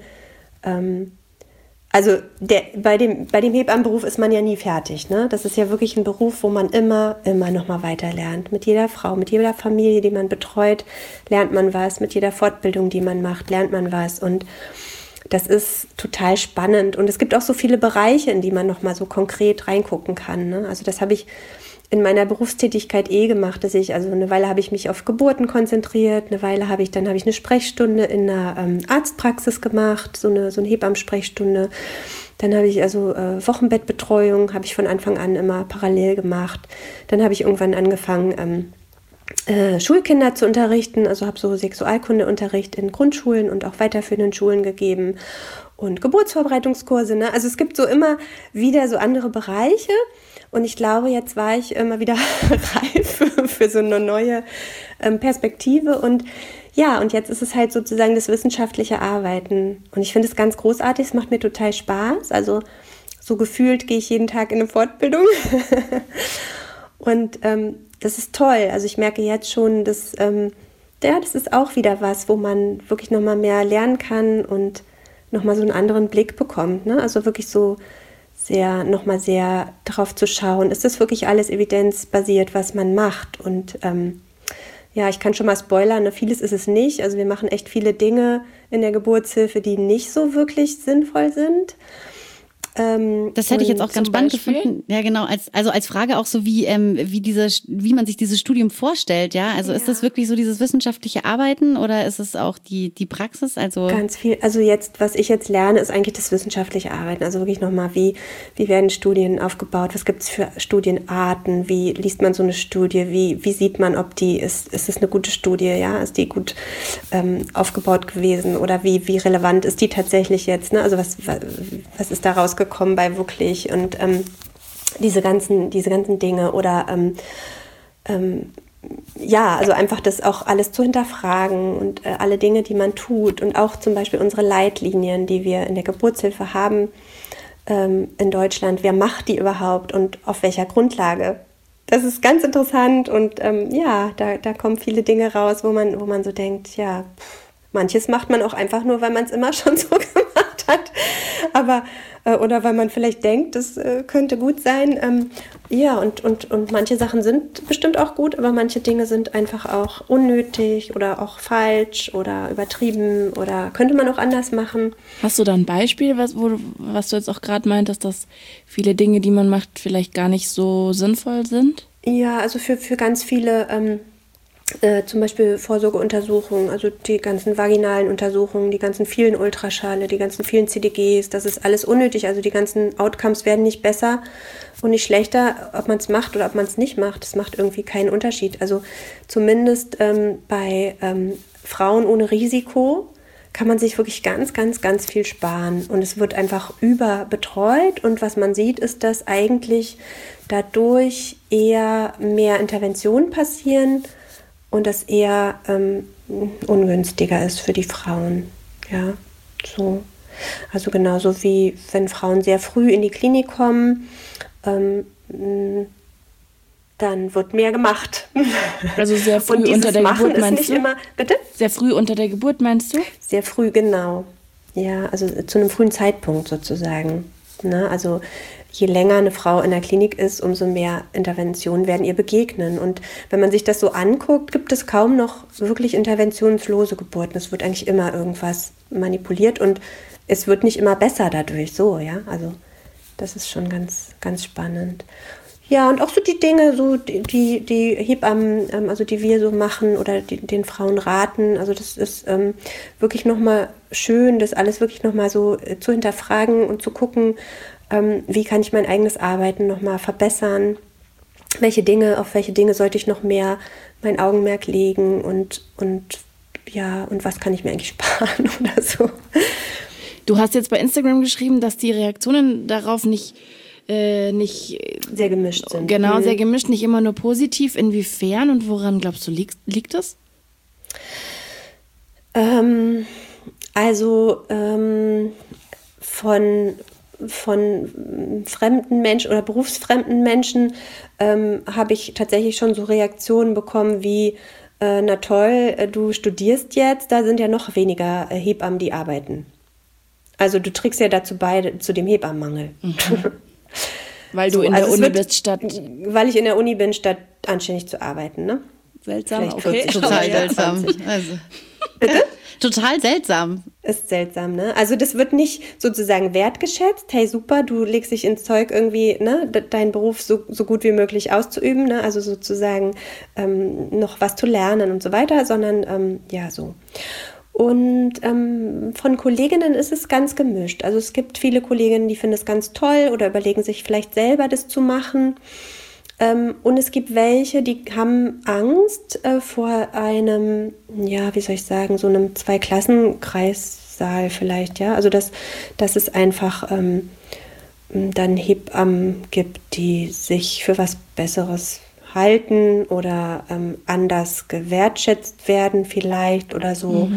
Bei dem Hebammenberuf ist man ja nie fertig. Ne? Das ist ja wirklich ein Beruf, wo man immer nochmal weiter lernt. Mit jeder Frau, mit jeder Familie, die man betreut, lernt man was. Mit jeder Fortbildung, die man macht, lernt man was. Und das ist total spannend. Und es gibt auch so viele Bereiche, in die man nochmal so konkret reingucken kann. Ne? Also das habe ich in meiner Berufstätigkeit gemacht, also eine Weile habe ich mich auf Geburten konzentriert, eine Weile habe ich eine Sprechstunde in einer Arztpraxis gemacht, so eine Hebammensprechstunde. Dann habe ich Wochenbettbetreuung, habe ich von Anfang an immer parallel gemacht. Dann habe ich irgendwann angefangen, Schulkinder zu unterrichten, also habe so Sexualkundeunterricht in Grundschulen und auch weiterführenden Schulen gegeben und Geburtsvorbereitungskurse. Ne? Also es gibt so immer wieder so andere Bereiche. Und ich glaube, jetzt war ich immer wieder reif für so eine neue Perspektive. Und ja, und jetzt ist es halt sozusagen das wissenschaftliche Arbeiten. Und ich finde es ganz großartig, es macht mir total Spaß. Also so gefühlt gehe ich jeden Tag in eine Fortbildung. Und das ist toll. Also ich merke jetzt schon, dass das ist auch wieder was, wo man wirklich nochmal mehr lernen kann und nochmal so einen anderen Blick bekommt. Ne? Also wirklich so nochmal sehr darauf zu schauen, ist das wirklich alles evidenzbasiert, was man macht? Und ich kann schon mal spoilern, ne, vieles ist es nicht. Also wir machen echt viele Dinge in der Geburtshilfe, die nicht so wirklich sinnvoll sind. Das hätte ich jetzt auch ganz spannend gefunden. Ja, genau. Als Frage auch so, wie man sich dieses Studium vorstellt, ja. Also ist das wirklich so dieses wissenschaftliche Arbeiten oder ist es auch die Praxis? Also ganz viel. Also was ich jetzt lerne, ist eigentlich das wissenschaftliche Arbeiten. Also wirklich nochmal, wie werden Studien aufgebaut? Was gibt es für Studienarten? Wie liest man so eine Studie? Wie sieht man, ob ist es eine gute Studie? Ja, ist die gut aufgebaut gewesen? Oder wie relevant ist die tatsächlich jetzt? Ne? Also was ist da rausgekommen bei wirklich und diese ganzen Dinge oder also einfach das auch alles zu hinterfragen und alle Dinge, die man tut und auch zum Beispiel unsere Leitlinien, die wir in der Geburtshilfe haben in Deutschland, wer macht die überhaupt und auf welcher Grundlage? Das ist ganz interessant und da kommen viele Dinge raus, wo man so denkt, ja, manches macht man auch einfach nur, weil man es immer schon so gemacht hat, aber oder weil man vielleicht denkt, das könnte gut sein. Und manche Sachen sind bestimmt auch gut, aber manche Dinge sind einfach auch unnötig oder auch falsch oder übertrieben oder könnte man auch anders machen. Hast du da ein Beispiel, was du jetzt auch gerade meintest, dass viele Dinge, die man macht, vielleicht gar nicht so sinnvoll sind? Ja, also für ganz viele Zum Beispiel Vorsorgeuntersuchungen, also die ganzen vaginalen Untersuchungen, die ganzen vielen Ultraschale, die ganzen vielen CDGs, das ist alles unnötig. Also die ganzen Outcomes werden nicht besser und nicht schlechter, ob man es macht oder ob man es nicht macht. Das macht irgendwie keinen Unterschied. Also zumindest bei Frauen ohne Risiko kann man sich wirklich ganz, ganz, ganz viel sparen. Und es wird einfach überbetreut. Und was man sieht, ist, dass eigentlich dadurch eher mehr Interventionen passieren und das eher ungünstiger ist für die Frauen. Ja, so. Also genauso wie wenn Frauen sehr früh in die Klinik kommen, dann wird mehr gemacht. Also sehr früh und unter der Machen Geburt, meinst du? Bitte? Sehr früh unter der Geburt, meinst du? Sehr früh, genau. Ja, also zu einem frühen Zeitpunkt sozusagen. Ne? Also je länger eine Frau in der Klinik ist, umso mehr Interventionen werden ihr begegnen. Und wenn man sich das so anguckt, gibt es kaum noch wirklich interventionslose Geburten. Es wird eigentlich immer irgendwas manipuliert und es wird nicht immer besser dadurch. So, ja, also das ist schon ganz, ganz spannend. Ja, und auch so die Dinge, so die Hebammen, also die wir so machen oder den Frauen raten, also das ist wirklich nochmal schön, das alles wirklich nochmal so zu hinterfragen und zu gucken, wie kann ich mein eigenes Arbeiten nochmal verbessern, auf welche Dinge sollte ich noch mehr mein Augenmerk legen und was kann ich mir eigentlich sparen oder so. Du hast jetzt bei Instagram geschrieben, dass die Reaktionen darauf nicht sehr gemischt sind. Genau, sehr gemischt, nicht immer nur positiv. Inwiefern und woran glaubst du, liegt das? Von fremden Menschen oder berufsfremden Menschen habe ich tatsächlich schon so Reaktionen bekommen wie, na toll, du studierst jetzt, da sind ja noch weniger Hebammen, die arbeiten. Also du trägst ja dazu bei, zu dem Hebammenmangel. Mhm. Weil du in der Uni bist, statt... Weil ich in der Uni bin, statt anständig zu arbeiten, ne? Seltsam, okay. Total seltsam. Also. Bitte? Total seltsam. Ist seltsam, ne? Also das wird nicht sozusagen wertgeschätzt. Hey, super, du legst dich ins Zeug irgendwie, ne, deinen Beruf so gut wie möglich auszuüben, ne? Also sozusagen noch was zu lernen und so weiter, sondern ja, so. Und von Kolleginnen ist es ganz gemischt. Also es gibt viele Kolleginnen, die finden es ganz toll oder überlegen sich vielleicht selber, das zu machen. Und es gibt welche, die haben Angst vor einem, ja, wie soll ich sagen, so einem Zweiklassenkreissaal vielleicht, ja. Also dass es einfach dann Hebammen gibt, die sich für was Besseres halten oder anders gewertschätzt werden vielleicht oder so.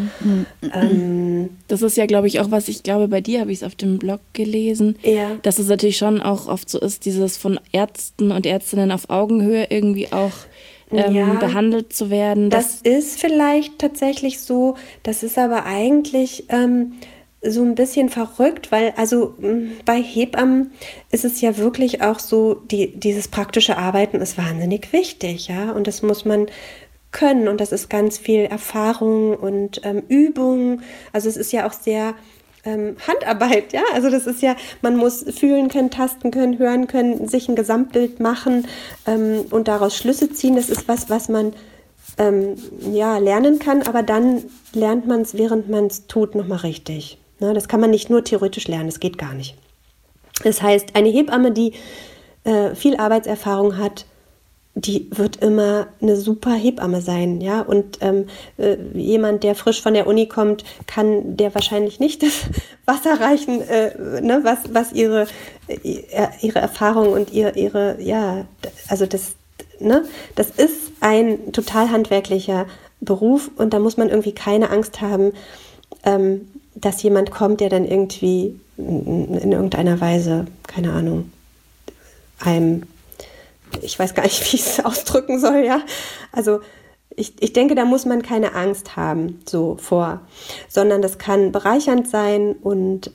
Das ist ja, glaube ich, auch was ich glaube, bei dir habe ich es auf dem Blog gelesen, ja, dass es natürlich schon auch oft so ist, dieses von Ärzten und Ärztinnen auf Augenhöhe irgendwie auch behandelt zu werden. Das ist vielleicht tatsächlich so, das ist aber eigentlich so ein bisschen verrückt, weil also bei Hebammen ist es ja wirklich auch so, dieses praktische Arbeiten ist wahnsinnig wichtig, ja, und das muss man können und das ist ganz viel Erfahrung und Übung, also es ist ja auch sehr Handarbeit, ja, also das ist ja, man muss fühlen können, tasten können, hören können, sich ein Gesamtbild machen und daraus Schlüsse ziehen, das ist was man lernen kann, aber dann lernt man es, während man es tut, nochmal richtig. Ne, das kann man nicht nur theoretisch lernen, das geht gar nicht. Das heißt, eine Hebamme, die viel Arbeitserfahrung hat, die wird immer eine super Hebamme sein, ja. Und jemand, der frisch von der Uni kommt, kann der wahrscheinlich nicht das Wasser reichen, ne, was ihre Erfahrung und ihre also das ist ein total handwerklicher Beruf und da muss man irgendwie keine Angst haben, dass jemand kommt, der dann irgendwie in irgendeiner Weise, keine Ahnung, ich weiß gar nicht, wie ich es ausdrücken soll, ja. Also ich denke, da muss man keine Angst haben, so vor, sondern das kann bereichernd sein und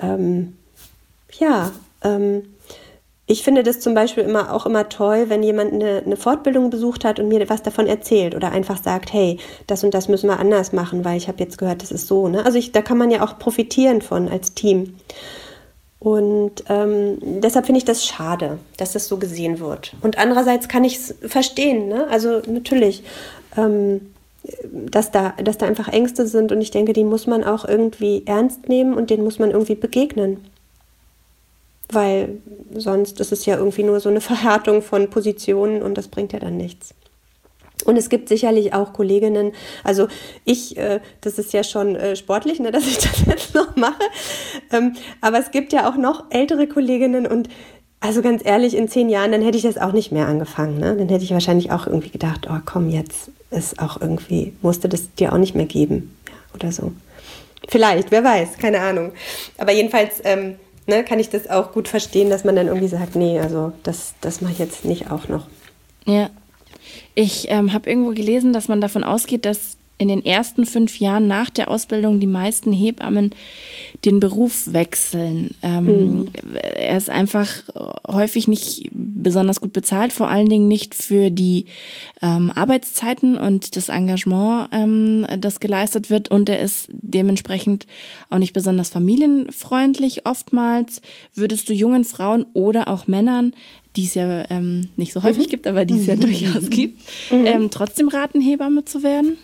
ich finde das zum Beispiel immer toll, wenn jemand eine Fortbildung besucht hat und mir was davon erzählt oder einfach sagt, hey, das und das müssen wir anders machen, weil ich habe jetzt gehört, das ist so. Ne? Also da kann man ja auch profitieren von als Team. Und deshalb finde ich das schade, dass das so gesehen wird. Und andererseits kann ich es verstehen. Ne? Also natürlich, dass da einfach Ängste sind und ich denke, die muss man auch irgendwie ernst nehmen und denen muss man irgendwie begegnen. Weil sonst ist es ja irgendwie nur so eine Verhärtung von Positionen und das bringt ja dann nichts. Und es gibt sicherlich auch Kolleginnen, also das ist ja schon sportlich, ne, dass ich das jetzt noch mache, aber es gibt ja auch noch ältere Kolleginnen und also ganz ehrlich, in 10 Jahren, dann hätte ich das auch nicht mehr angefangen. Ne? Dann hätte ich wahrscheinlich auch irgendwie gedacht, oh komm, jetzt ist auch irgendwie, musste das dir auch nicht mehr geben, ja, oder so. Vielleicht, wer weiß, keine Ahnung. Aber jedenfalls kann ich das auch gut verstehen, dass man dann irgendwie sagt, nee, also das mache ich jetzt nicht auch noch. Ja. Ich habe irgendwo gelesen, dass man davon ausgeht, dass in den ersten 5 Jahren nach der Ausbildung die meisten Hebammen den Beruf wechseln. Er ist einfach häufig nicht besonders gut bezahlt, vor allen Dingen nicht für die Arbeitszeiten und das Engagement, das geleistet wird. Und er ist dementsprechend auch nicht besonders familienfreundlich oftmals. Würdest du jungen Frauen oder auch Männern, die es ja nicht so häufig gibt, aber die es ja durchaus gibt, trotzdem raten, Hebamme zu werden?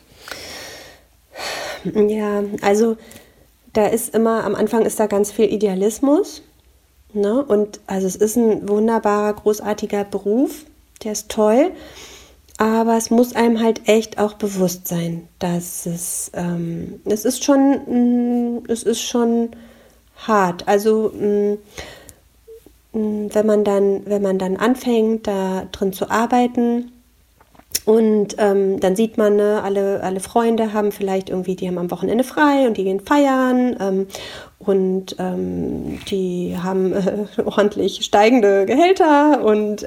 Ja, also da ist immer, am Anfang ist da ganz viel Idealismus, ne? Und also es ist ein wunderbarer, großartiger Beruf, der ist toll, aber es muss einem halt echt auch bewusst sein, dass es ist schon hart. Also wenn man dann anfängt, da drin zu arbeiten, und dann sieht man, ne, alle Freunde haben vielleicht irgendwie, die haben am Wochenende frei und die gehen feiern und die haben ordentlich steigende Gehälter und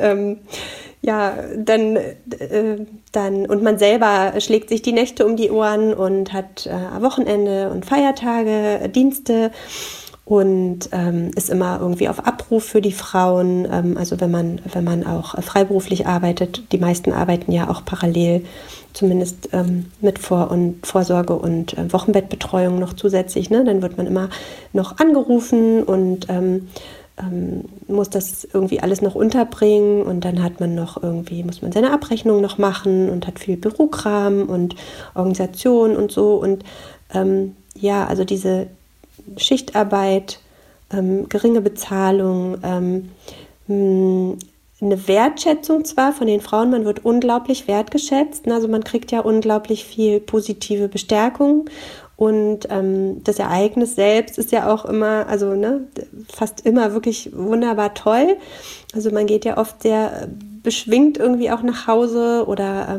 dann und man selber schlägt sich die Nächte um die Ohren und hat Wochenende und Feiertage, Dienste. Und ist immer irgendwie auf Abruf für die Frauen, also wenn man auch freiberuflich arbeitet, die meisten arbeiten ja auch parallel, zumindest mit Vorsorge und Wochenbettbetreuung noch zusätzlich, ne? Dann wird man immer noch angerufen und muss das irgendwie alles noch unterbringen und dann hat man noch irgendwie, muss man seine Abrechnung noch machen und hat viel Bürokram und Organisation und so und also diese Schichtarbeit, geringe Bezahlung, eine Wertschätzung zwar von den Frauen, man wird unglaublich wertgeschätzt, also man kriegt ja unglaublich viel positive Bestärkung und das Ereignis selbst ist ja auch immer, also fast immer wirklich wunderbar toll, also man geht ja oft sehr beschwingt irgendwie auch nach Hause oder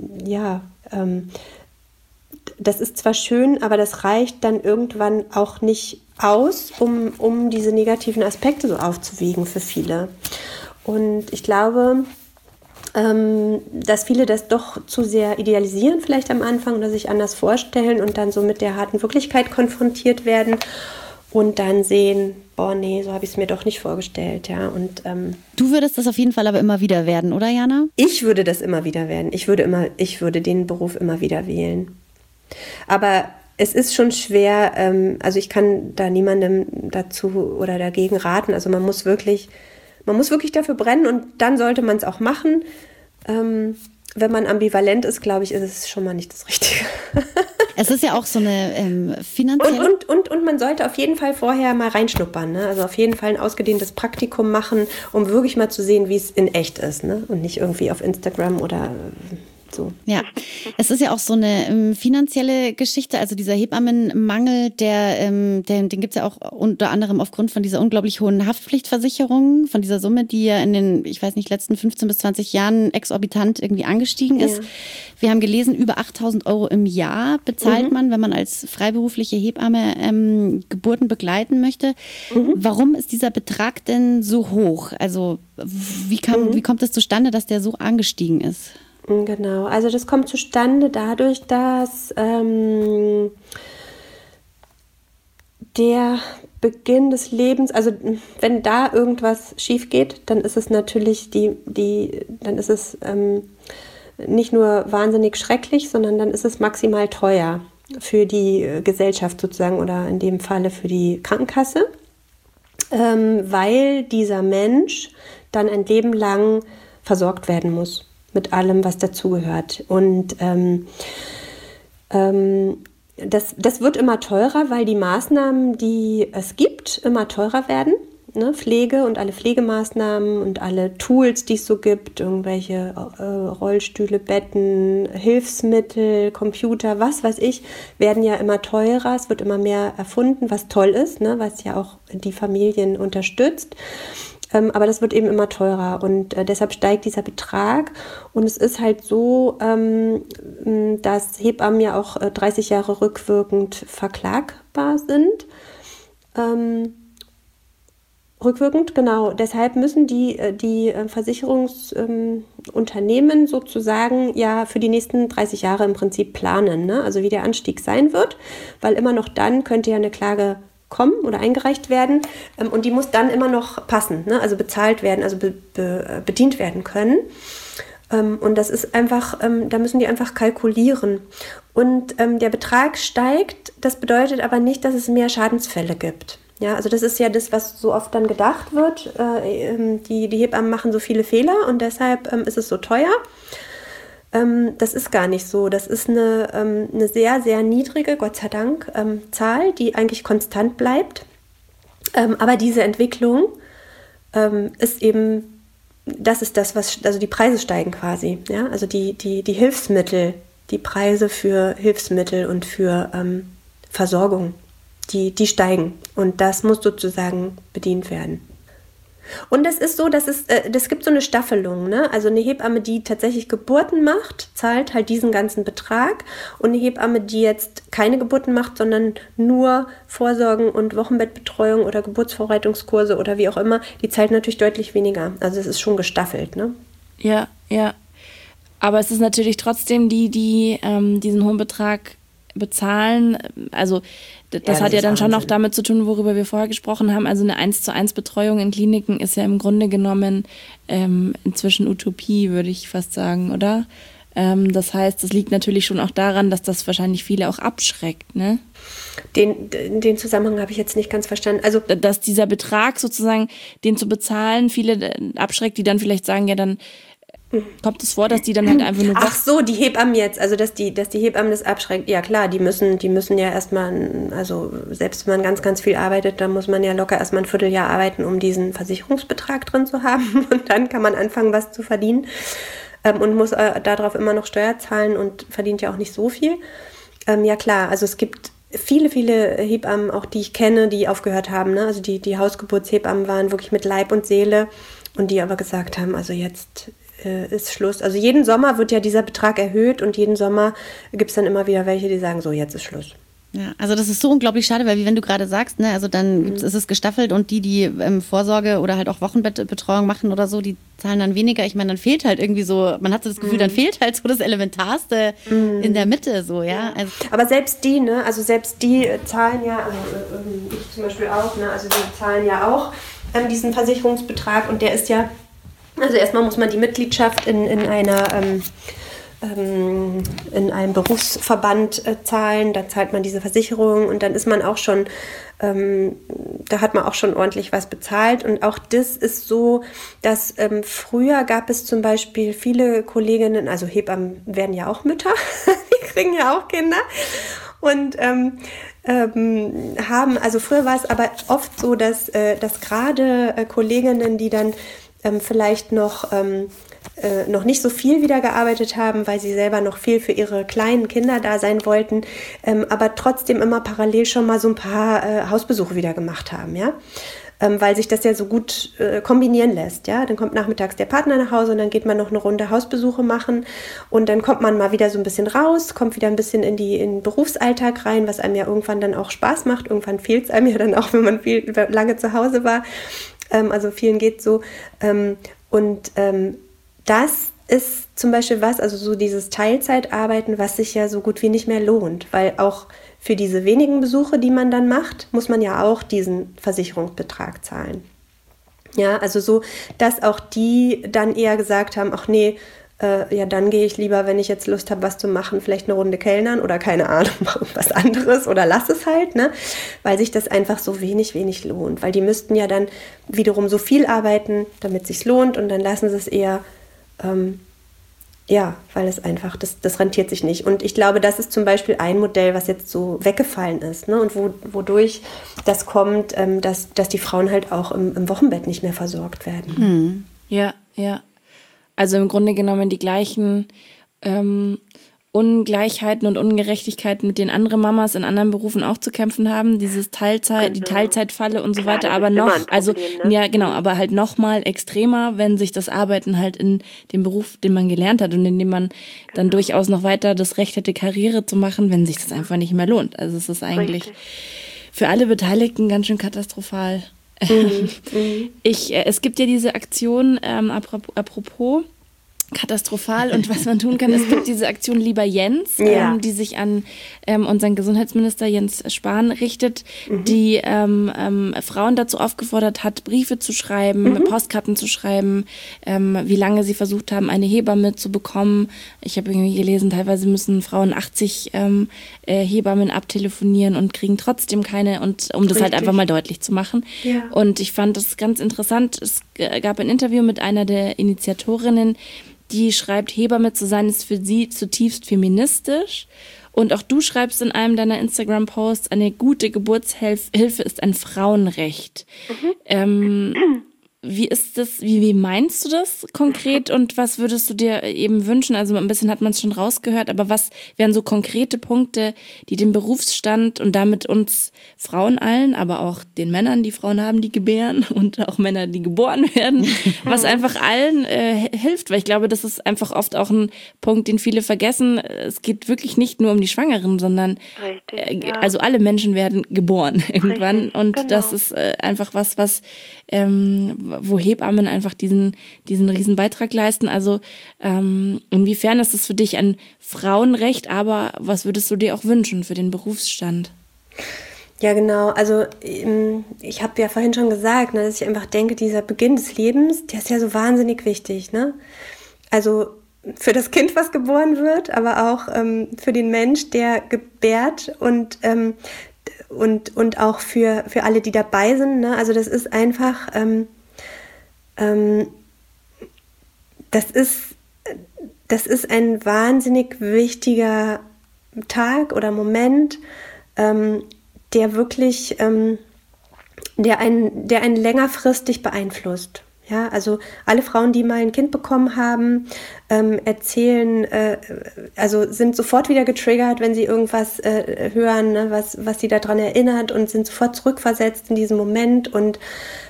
das ist zwar schön, aber das reicht dann irgendwann auch nicht aus, um diese negativen Aspekte so aufzuwiegen für viele. Und ich glaube, dass viele das doch zu sehr idealisieren vielleicht am Anfang oder sich anders vorstellen und dann so mit der harten Wirklichkeit konfrontiert werden und dann sehen, boah, nee, so habe ich es mir doch nicht vorgestellt. Ja. Und, du würdest das auf jeden Fall aber immer wieder werden, oder Jana? Ich würde das immer wieder werden. Ich würde den Beruf immer wieder wählen. Aber es ist schon schwer, also ich kann da niemandem dazu oder dagegen raten. Also man muss wirklich dafür brennen und dann sollte man es auch machen. Wenn man ambivalent ist, glaube ich, ist es schon mal nicht das Richtige. Es ist ja auch so eine finanzielle... Und man sollte auf jeden Fall vorher mal reinschnuppern. Ne? Also auf jeden Fall ein ausgedehntes Praktikum machen, um wirklich mal zu sehen, wie es in echt ist. Ne? Und nicht irgendwie auf Instagram oder... So. Ja, es ist ja auch so eine finanzielle Geschichte, also dieser Hebammenmangel, den gibt es ja auch unter anderem aufgrund von dieser unglaublich hohen Haftpflichtversicherung, von dieser Summe, die ja in den, ich weiß nicht, letzten 15 bis 20 Jahren exorbitant irgendwie angestiegen ist. Ja. Wir haben gelesen, über 8.000 € im Jahr bezahlt man, wenn man als freiberufliche Hebamme Geburten begleiten möchte. Warum ist dieser Betrag denn so hoch? Also wie kommt es zustande, dass der so angestiegen ist? Genau, also das kommt zustande dadurch, dass der Beginn des Lebens, also wenn da irgendwas schief geht, dann ist es natürlich dann ist es nicht nur wahnsinnig schrecklich, sondern dann ist es maximal teuer für die Gesellschaft sozusagen oder in dem Falle für die Krankenkasse, weil dieser Mensch dann ein Leben lang versorgt werden muss. Mit allem, was dazugehört. Und Das wird immer teurer, weil die Maßnahmen, die es gibt, immer teurer werden. Ne? Pflege und alle Pflegemaßnahmen und alle Tools, die es so gibt, irgendwelche Rollstühle, Betten, Hilfsmittel, Computer, was weiß ich, werden ja immer teurer. Es wird immer mehr erfunden, was toll ist, ne? Was ja auch die Familien unterstützt. Aber das wird eben immer teurer und deshalb steigt dieser Betrag. Und es ist halt so, dass Hebammen ja auch 30 Jahre rückwirkend verklagbar sind. Rückwirkend, genau. Deshalb müssen die Versicherungsunternehmen sozusagen ja für die nächsten 30 Jahre im Prinzip planen, ne? Also wie der Anstieg sein wird, weil immer noch dann könnte ja eine Klage kommen oder eingereicht werden und die muss dann immer noch passen, ne? Also bezahlt werden, also bedient werden können. Und das ist einfach, da müssen die einfach kalkulieren. Und der Betrag steigt, das bedeutet aber nicht, dass es mehr Schadensfälle gibt. Ja, also das ist ja das, was so oft dann gedacht wird. Die Hebammen machen so viele Fehler und deshalb ist es so teuer. Das ist gar nicht so. Das ist eine sehr, sehr niedrige, Gott sei Dank, Zahl, die eigentlich konstant bleibt. Aber diese Entwicklung ist eben, das ist das, also die Preise steigen quasi. Ja? Also die Hilfsmittel, die Preise für Hilfsmittel und für Versorgung, die steigen. Und das muss sozusagen bedient werden. Und es ist so, das gibt so eine Staffelung, ne? Also eine Hebamme, die tatsächlich Geburten macht, zahlt halt diesen ganzen Betrag. Und eine Hebamme, die jetzt keine Geburten macht, sondern nur Vorsorgen und Wochenbettbetreuung oder Geburtsvorbereitungskurse oder wie auch immer, die zahlt natürlich deutlich weniger. Also es ist schon gestaffelt, ne? Ja. Aber es ist natürlich trotzdem die diesen hohen Betrag bezahlen, also das hat ja dann schon auch damit zu tun, worüber wir vorher gesprochen haben. Also eine 1:1 Betreuung in Kliniken ist ja im Grunde genommen inzwischen Utopie, würde ich fast sagen, oder? Das heißt, das liegt natürlich schon auch daran, dass das wahrscheinlich viele auch abschreckt, ne? Den Zusammenhang habe ich jetzt nicht ganz verstanden. Also, dass dieser Betrag sozusagen, den zu bezahlen, viele abschreckt, die dann vielleicht sagen, ja dann kommt es vor, dass die dann halt einfach nur... Ach so, die Hebammen jetzt, also dass die Hebammen das abschreckt. Ja klar, die müssen ja erstmal, also selbst wenn man ganz, ganz viel arbeitet, dann muss man ja locker erstmal ein Vierteljahr arbeiten, um diesen Versicherungsbetrag drin zu haben. Und dann kann man anfangen, was zu verdienen und muss darauf immer noch Steuer zahlen und verdient ja auch nicht so viel. Ja klar, also es gibt viele, viele Hebammen, auch die ich kenne, die aufgehört haben. Ne? Also die Hausgeburtshebammen waren wirklich mit Leib und Seele und die aber gesagt haben, also jetzt ist Schluss. Also jeden Sommer wird ja dieser Betrag erhöht und jeden Sommer gibt es dann immer wieder welche, die sagen, so, jetzt ist Schluss. Ja, also das ist so unglaublich schade, weil wie wenn du gerade sagst, ne, also dann ist es gestaffelt und die Vorsorge oder halt auch Wochenbettbetreuung machen oder so, die zahlen dann weniger. Ich meine, dann fehlt halt irgendwie so, man hat so das Gefühl, dann fehlt halt so das Elementarste in der Mitte, so, ja. Also aber selbst die, ne, also selbst die zahlen ja, also ich zum Beispiel auch, ne, also die zahlen ja auch diesen Versicherungsbetrag und der ist ja, also erstmal muss man die Mitgliedschaft in einem Berufsverband zahlen, da zahlt man diese Versicherung und dann ist man auch schon, da hat man auch schon ordentlich was bezahlt und auch das ist so, dass früher gab es zum Beispiel viele Kolleginnen, also Hebammen werden ja auch Mütter, die kriegen ja auch Kinder und also früher war es aber oft so, dass gerade Kolleginnen, die dann vielleicht noch nicht so viel wieder gearbeitet haben, weil sie selber noch viel für ihre kleinen Kinder da sein wollten, aber trotzdem immer parallel schon mal so ein paar Hausbesuche wieder gemacht haben, ja, weil sich das ja so gut kombinieren lässt, ja, dann kommt nachmittags der Partner nach Hause und dann geht man noch eine Runde Hausbesuche machen und dann kommt man mal wieder so ein bisschen raus, kommt wieder ein bisschen in den Berufsalltag rein, was einem ja irgendwann dann auch Spaß macht, irgendwann fehlt es einem ja dann auch, wenn man lange zu Hause war. Also vielen geht so. Das ist zum Beispiel was, also so dieses Teilzeitarbeiten, was sich ja so gut wie nicht mehr lohnt, weil auch für diese wenigen Besuche, die man dann macht, muss man ja auch diesen Versicherungsbetrag zahlen. Ja, also so, dass auch die dann eher gesagt haben, ach nee, ja, dann gehe ich lieber, wenn ich jetzt Lust habe, was zu machen, vielleicht eine Runde kellnern oder keine Ahnung, was anderes oder lass es halt, ne? Weil sich das einfach so wenig lohnt. Weil die müssten ja dann wiederum so viel arbeiten, damit es sich lohnt und dann lassen sie es eher Ja, weil es einfach, das rentiert sich nicht. Und ich glaube, das ist zum Beispiel ein Modell, was jetzt so weggefallen ist, ne? Und wodurch das kommt, dass die Frauen halt auch im Wochenbett nicht mehr versorgt werden. Ja. Also im Grunde genommen die gleichen Ungleichheiten und Ungerechtigkeiten, mit denen andere Mamas in anderen Berufen auch zu kämpfen haben, die Teilzeitfalle und so weiter, aber noch, also ja genau, aber halt noch mal extremer, wenn sich das Arbeiten halt in dem Beruf, den man gelernt hat und in dem man dann durchaus noch weiter das Recht hätte, Karriere zu machen, wenn sich das einfach nicht mehr lohnt. Also es ist eigentlich für alle Beteiligten ganz schön katastrophal. Es gibt ja diese Aktion, apropos katastrophal und was man tun kann. Es gibt diese Aktion Lieber Jens, die sich an unseren Gesundheitsminister Jens Spahn richtet, die Frauen dazu aufgefordert hat, Briefe zu schreiben, Postkarten zu schreiben, wie lange sie versucht haben, eine Hebamme zu bekommen. Ich habe irgendwie gelesen, teilweise müssen Frauen 80 Hebammen abtelefonieren und kriegen trotzdem keine, und um das halt einfach mal deutlich zu machen. Ja. Und ich fand das ganz interessant. Es gab ein Interview mit einer der Initiatorinnen, die schreibt, Hebamme zu sein ist für sie zutiefst feministisch. Und auch du schreibst in einem deiner Instagram-Posts, eine gute Geburtshilfe ist ein Frauenrecht. Wie ist das, wie meinst du das konkret und was würdest du dir eben wünschen? Also ein bisschen hat man es schon rausgehört, aber was wären so konkrete Punkte, die den Berufsstand und damit uns Frauen allen, aber auch den Männern, die Frauen haben, die gebären und auch Männer, die geboren werden, was einfach allen hilft? Weil ich glaube, das ist einfach oft auch ein Punkt, den viele vergessen. Es geht wirklich nicht nur um die Schwangeren, sondern also alle Menschen werden geboren irgendwann. Richtig, und das ist einfach was wo Hebammen einfach diesen riesen Beitrag leisten. Also inwiefern ist es für dich ein Frauenrecht, aber was würdest du dir auch wünschen für den Berufsstand? Ja, genau. Also ich habe ja vorhin schon gesagt, ne, dass ich einfach denke, dieser Beginn des Lebens, der ist ja so wahnsinnig wichtig. Ne? Also für das Kind, was geboren wird, aber auch für den Mensch, der gebärt und auch für alle, die dabei sind. Ne? Also das ist einfach, das ist ein wahnsinnig wichtiger Tag oder Moment, der wirklich, der einen längerfristig beeinflusst. Ja, also alle Frauen, die mal ein Kind bekommen haben, erzählen, also sind sofort wieder getriggert, wenn sie irgendwas hören, ne, was sie daran erinnert, und sind sofort zurückversetzt in diesen Moment. Und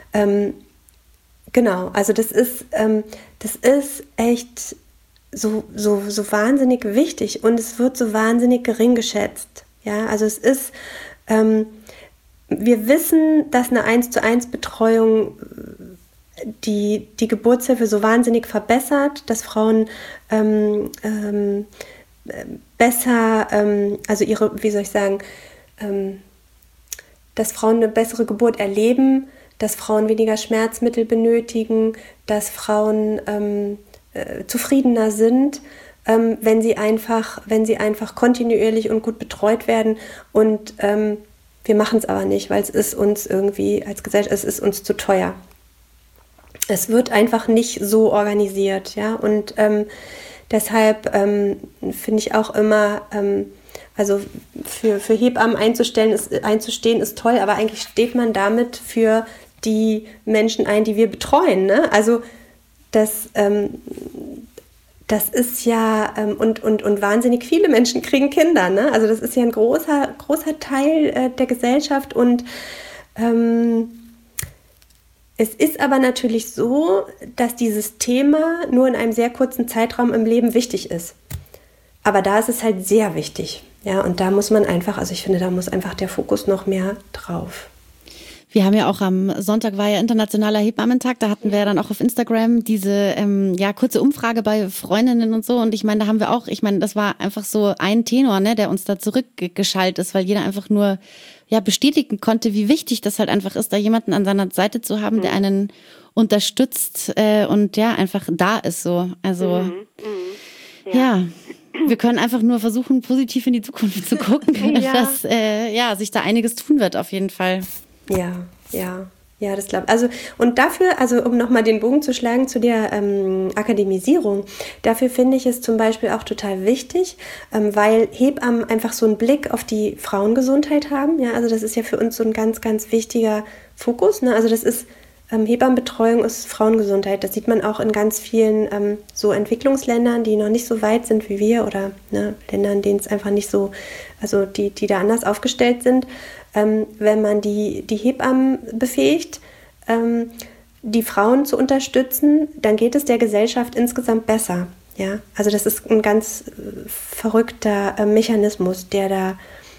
genau, also das ist echt so wahnsinnig wichtig, und es wird so wahnsinnig gering geschätzt. Ja, also es ist, wir wissen, dass eine 1:1 Betreuung die Geburtshilfe so wahnsinnig verbessert, dass Frauen besser, also dass Frauen eine bessere Geburt erleben, dass Frauen weniger Schmerzmittel benötigen, dass Frauen zufriedener sind, wenn sie einfach kontinuierlich und gut betreut werden. Und wir machen es aber nicht, weil es ist uns irgendwie als Gesellschaft, es ist uns zu teuer. Es wird einfach nicht so organisiert, ja, und deshalb finde ich auch immer, also für Hebammen einzustehen ist toll, aber eigentlich steht man damit für die Menschen ein, die wir betreuen, ne? Also das ist ja, und wahnsinnig viele Menschen kriegen Kinder, ne? Also das ist ja ein großer Teil der Gesellschaft, und es ist aber natürlich so, dass dieses Thema nur in einem sehr kurzen Zeitraum im Leben wichtig ist. Aber da ist es halt sehr wichtig. Ja, und da muss man einfach, also ich finde, da muss einfach der Fokus noch mehr drauf. Wir haben ja auch am Sonntag war ja Internationaler Hebammentag, da hatten wir ja dann auch auf Instagram diese kurze Umfrage bei Freundinnen und so, und ich meine, da haben wir auch, ich meine, das war einfach so ein Tenor, ne, der uns da zurückgeschaltet ist, weil jeder einfach nur bestätigen konnte, wie wichtig das halt einfach ist, da jemanden an seiner Seite zu haben, der einen unterstützt und einfach da ist so. Also wir können einfach nur versuchen, positiv in die Zukunft zu gucken, dass sich da einiges tun wird auf jeden Fall. Ja. Ja, das glaube ich. Also, und dafür, also um nochmal den Bogen zu schlagen zu der Akademisierung, dafür finde ich es zum Beispiel auch total wichtig, weil Hebammen einfach so einen Blick auf die Frauengesundheit haben. Ja, also das ist ja für uns so ein ganz, ganz wichtiger Fokus. Ne? Also das ist, Hebammenbetreuung ist Frauengesundheit. Das sieht man auch in ganz vielen so Entwicklungsländern, die noch nicht so weit sind wie wir oder ne, Ländern, denen es einfach nicht so, also die da anders aufgestellt sind. Wenn man die Hebammen befähigt, die Frauen zu unterstützen, dann geht es der Gesellschaft insgesamt besser. Ja? Also das ist ein ganz verrückter Mechanismus, der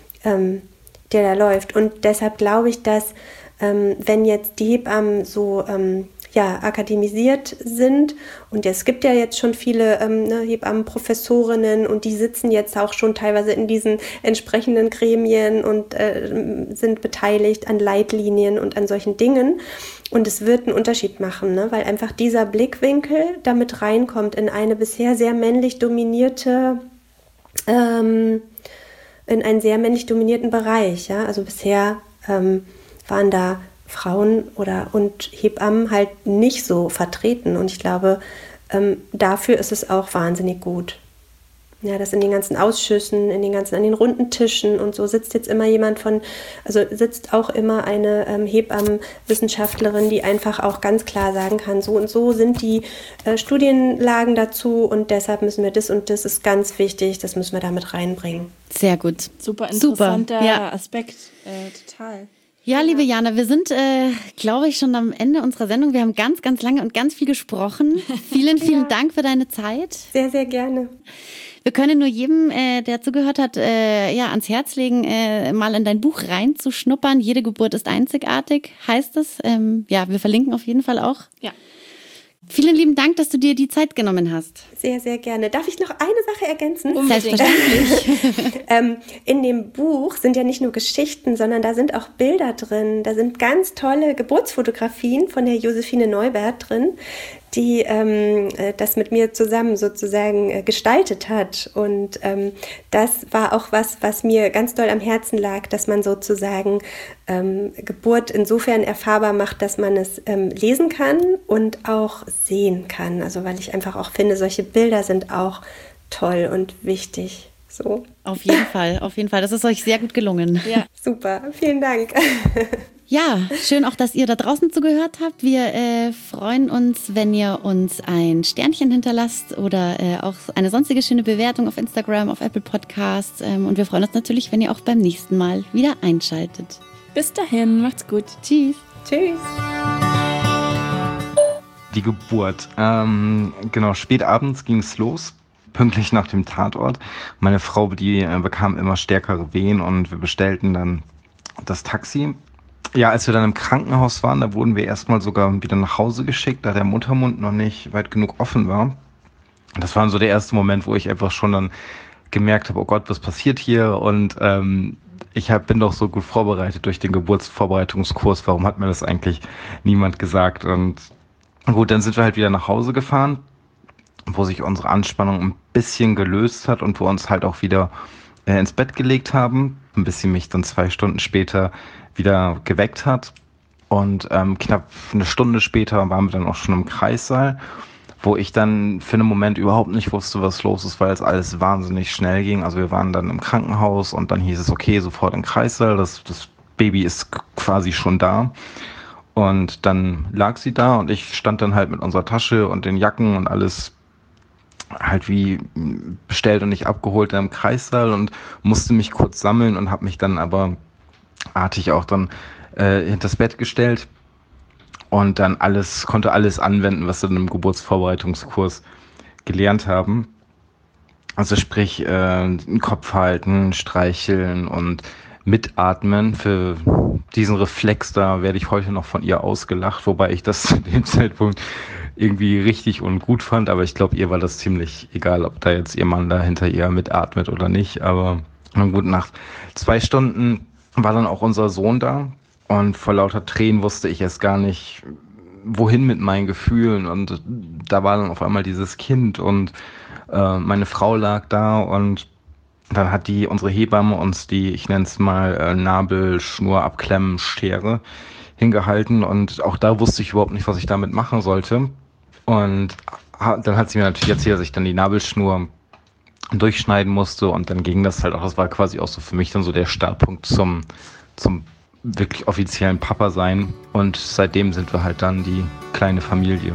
da läuft. Und deshalb glaube ich, dass wenn jetzt die Hebammen so akademisiert sind und es gibt ja jetzt schon viele Hebammenprofessorinnen und die sitzen jetzt auch schon teilweise in diesen entsprechenden Gremien und sind beteiligt an Leitlinien und an solchen Dingen und es wird einen Unterschied machen, ne? Weil einfach dieser Blickwinkel damit reinkommt in eine bisher sehr männlich dominierte in einen sehr männlich dominierten Bereich, ja, also bisher waren da Frauen und Hebammen halt nicht so vertreten. Und ich glaube, dafür ist es auch wahnsinnig gut. Ja, dass in den ganzen Ausschüssen, an den runden Tischen und so sitzt jetzt immer sitzt auch immer eine Hebammenwissenschaftlerin, die einfach auch ganz klar sagen kann, so und so sind die Studienlagen dazu und deshalb müssen wir das und das ist ganz wichtig, das müssen wir damit reinbringen. Sehr gut. Super interessanter Ja. Aspekt, total. Ja, liebe Jana, wir sind, glaube ich, schon am Ende unserer Sendung. Wir haben ganz, ganz lange und ganz viel gesprochen. Vielen Dank für deine Zeit. Sehr, sehr gerne. Wir können nur jedem, der zugehört hat, ans Herz legen, mal in dein Buch reinzuschnuppern. Jede Geburt ist einzigartig, heißt es. Wir verlinken auf jeden Fall auch. Ja. Vielen lieben Dank, dass du dir die Zeit genommen hast. Sehr, sehr gerne. Darf ich noch eine Sache ergänzen? Selbstverständlich. In dem Buch sind ja nicht nur Geschichten, sondern da sind auch Bilder drin. Da sind ganz tolle Geburtsfotografien von der Josephine Neubert drin, die das mit mir zusammen sozusagen gestaltet hat. Und das war auch was mir ganz doll am Herzen lag, dass man sozusagen Geburt insofern erfahrbar macht, dass man es lesen kann und auch sehen kann. Also weil ich einfach auch finde, solche Bilder sind auch toll und wichtig. So. Auf jeden Fall. Das ist euch sehr gut gelungen. Ja, super. Vielen Dank. Ja, schön auch, dass ihr da draußen zugehört habt. Wir freuen uns, wenn ihr uns ein Sternchen hinterlasst oder auch eine sonstige schöne Bewertung auf Instagram, auf Apple Podcasts. Und wir freuen uns natürlich, wenn ihr auch beim nächsten Mal wieder einschaltet. Bis dahin, macht's gut. Tschüss. Tschüss. Die Geburt. Spät abends ging es los, pünktlich nach dem Tatort. Meine Frau, die bekam immer stärkere Wehen und wir bestellten dann das Taxi. Ja, als wir dann im Krankenhaus waren, da wurden wir erstmal sogar wieder nach Hause geschickt, da der Muttermund noch nicht weit genug offen war. Das war so der erste Moment, wo ich einfach schon dann gemerkt habe, oh Gott, was passiert hier? Und ich bin doch so gut vorbereitet durch den Geburtsvorbereitungskurs. Warum hat mir das eigentlich niemand gesagt? Und gut, dann sind wir halt wieder nach Hause gefahren, wo sich unsere Anspannung ein bisschen gelöst hat und wo wir uns halt auch wieder ins Bett gelegt haben, ein bisschen mich dann 2 Stunden später wieder geweckt hat. Und knapp eine Stunde später waren wir dann auch schon im Kreissaal, wo ich dann für einen Moment überhaupt nicht wusste, was los ist, weil es alles wahnsinnig schnell ging. Also wir waren dann im Krankenhaus und dann hieß es, okay, sofort im Kreissaal, das Baby ist quasi schon da. Und dann lag sie da und ich stand dann halt mit unserer Tasche und den Jacken und alles halt wie bestellt und nicht abgeholt im Kreissaal und musste mich kurz sammeln und habe mich dann aber artig auch dann hinters Bett gestellt und dann konnte alles anwenden, was wir im Geburtsvorbereitungskurs gelernt haben. Also sprich, den Kopf halten, streicheln und mitatmen. Für diesen Reflex, da werde ich heute noch von ihr ausgelacht, wobei ich das zu dem Zeitpunkt irgendwie richtig und gut fand, aber ich glaube, ihr war das ziemlich egal, ob da jetzt ihr Mann da hinter ihr mitatmet oder nicht, aber gut, nach 2 Stunden war dann auch unser Sohn da und vor lauter Tränen wusste ich erst gar nicht, wohin mit meinen Gefühlen und da war dann auf einmal dieses Kind und meine Frau lag da und dann hat unsere Hebamme uns die, ich nenne es mal Nabelschnurabklemmenschere hingehalten und auch da wusste ich überhaupt nicht, was ich damit machen sollte. Und dann hat sie mir natürlich erzählt, dass ich dann die Nabelschnur durchschneiden musste und dann ging das halt auch. Das war quasi auch so für mich dann so der Startpunkt zum wirklich offiziellen Papa sein. Und seitdem sind wir halt dann die kleine Familie.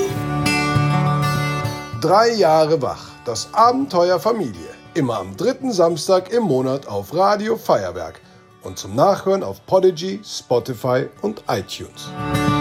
3 Jahre wach, das Abenteuer Familie. Immer am 3. Samstag im Monat auf Radio Feuerwerk und zum Nachhören auf Podigy, Spotify und iTunes.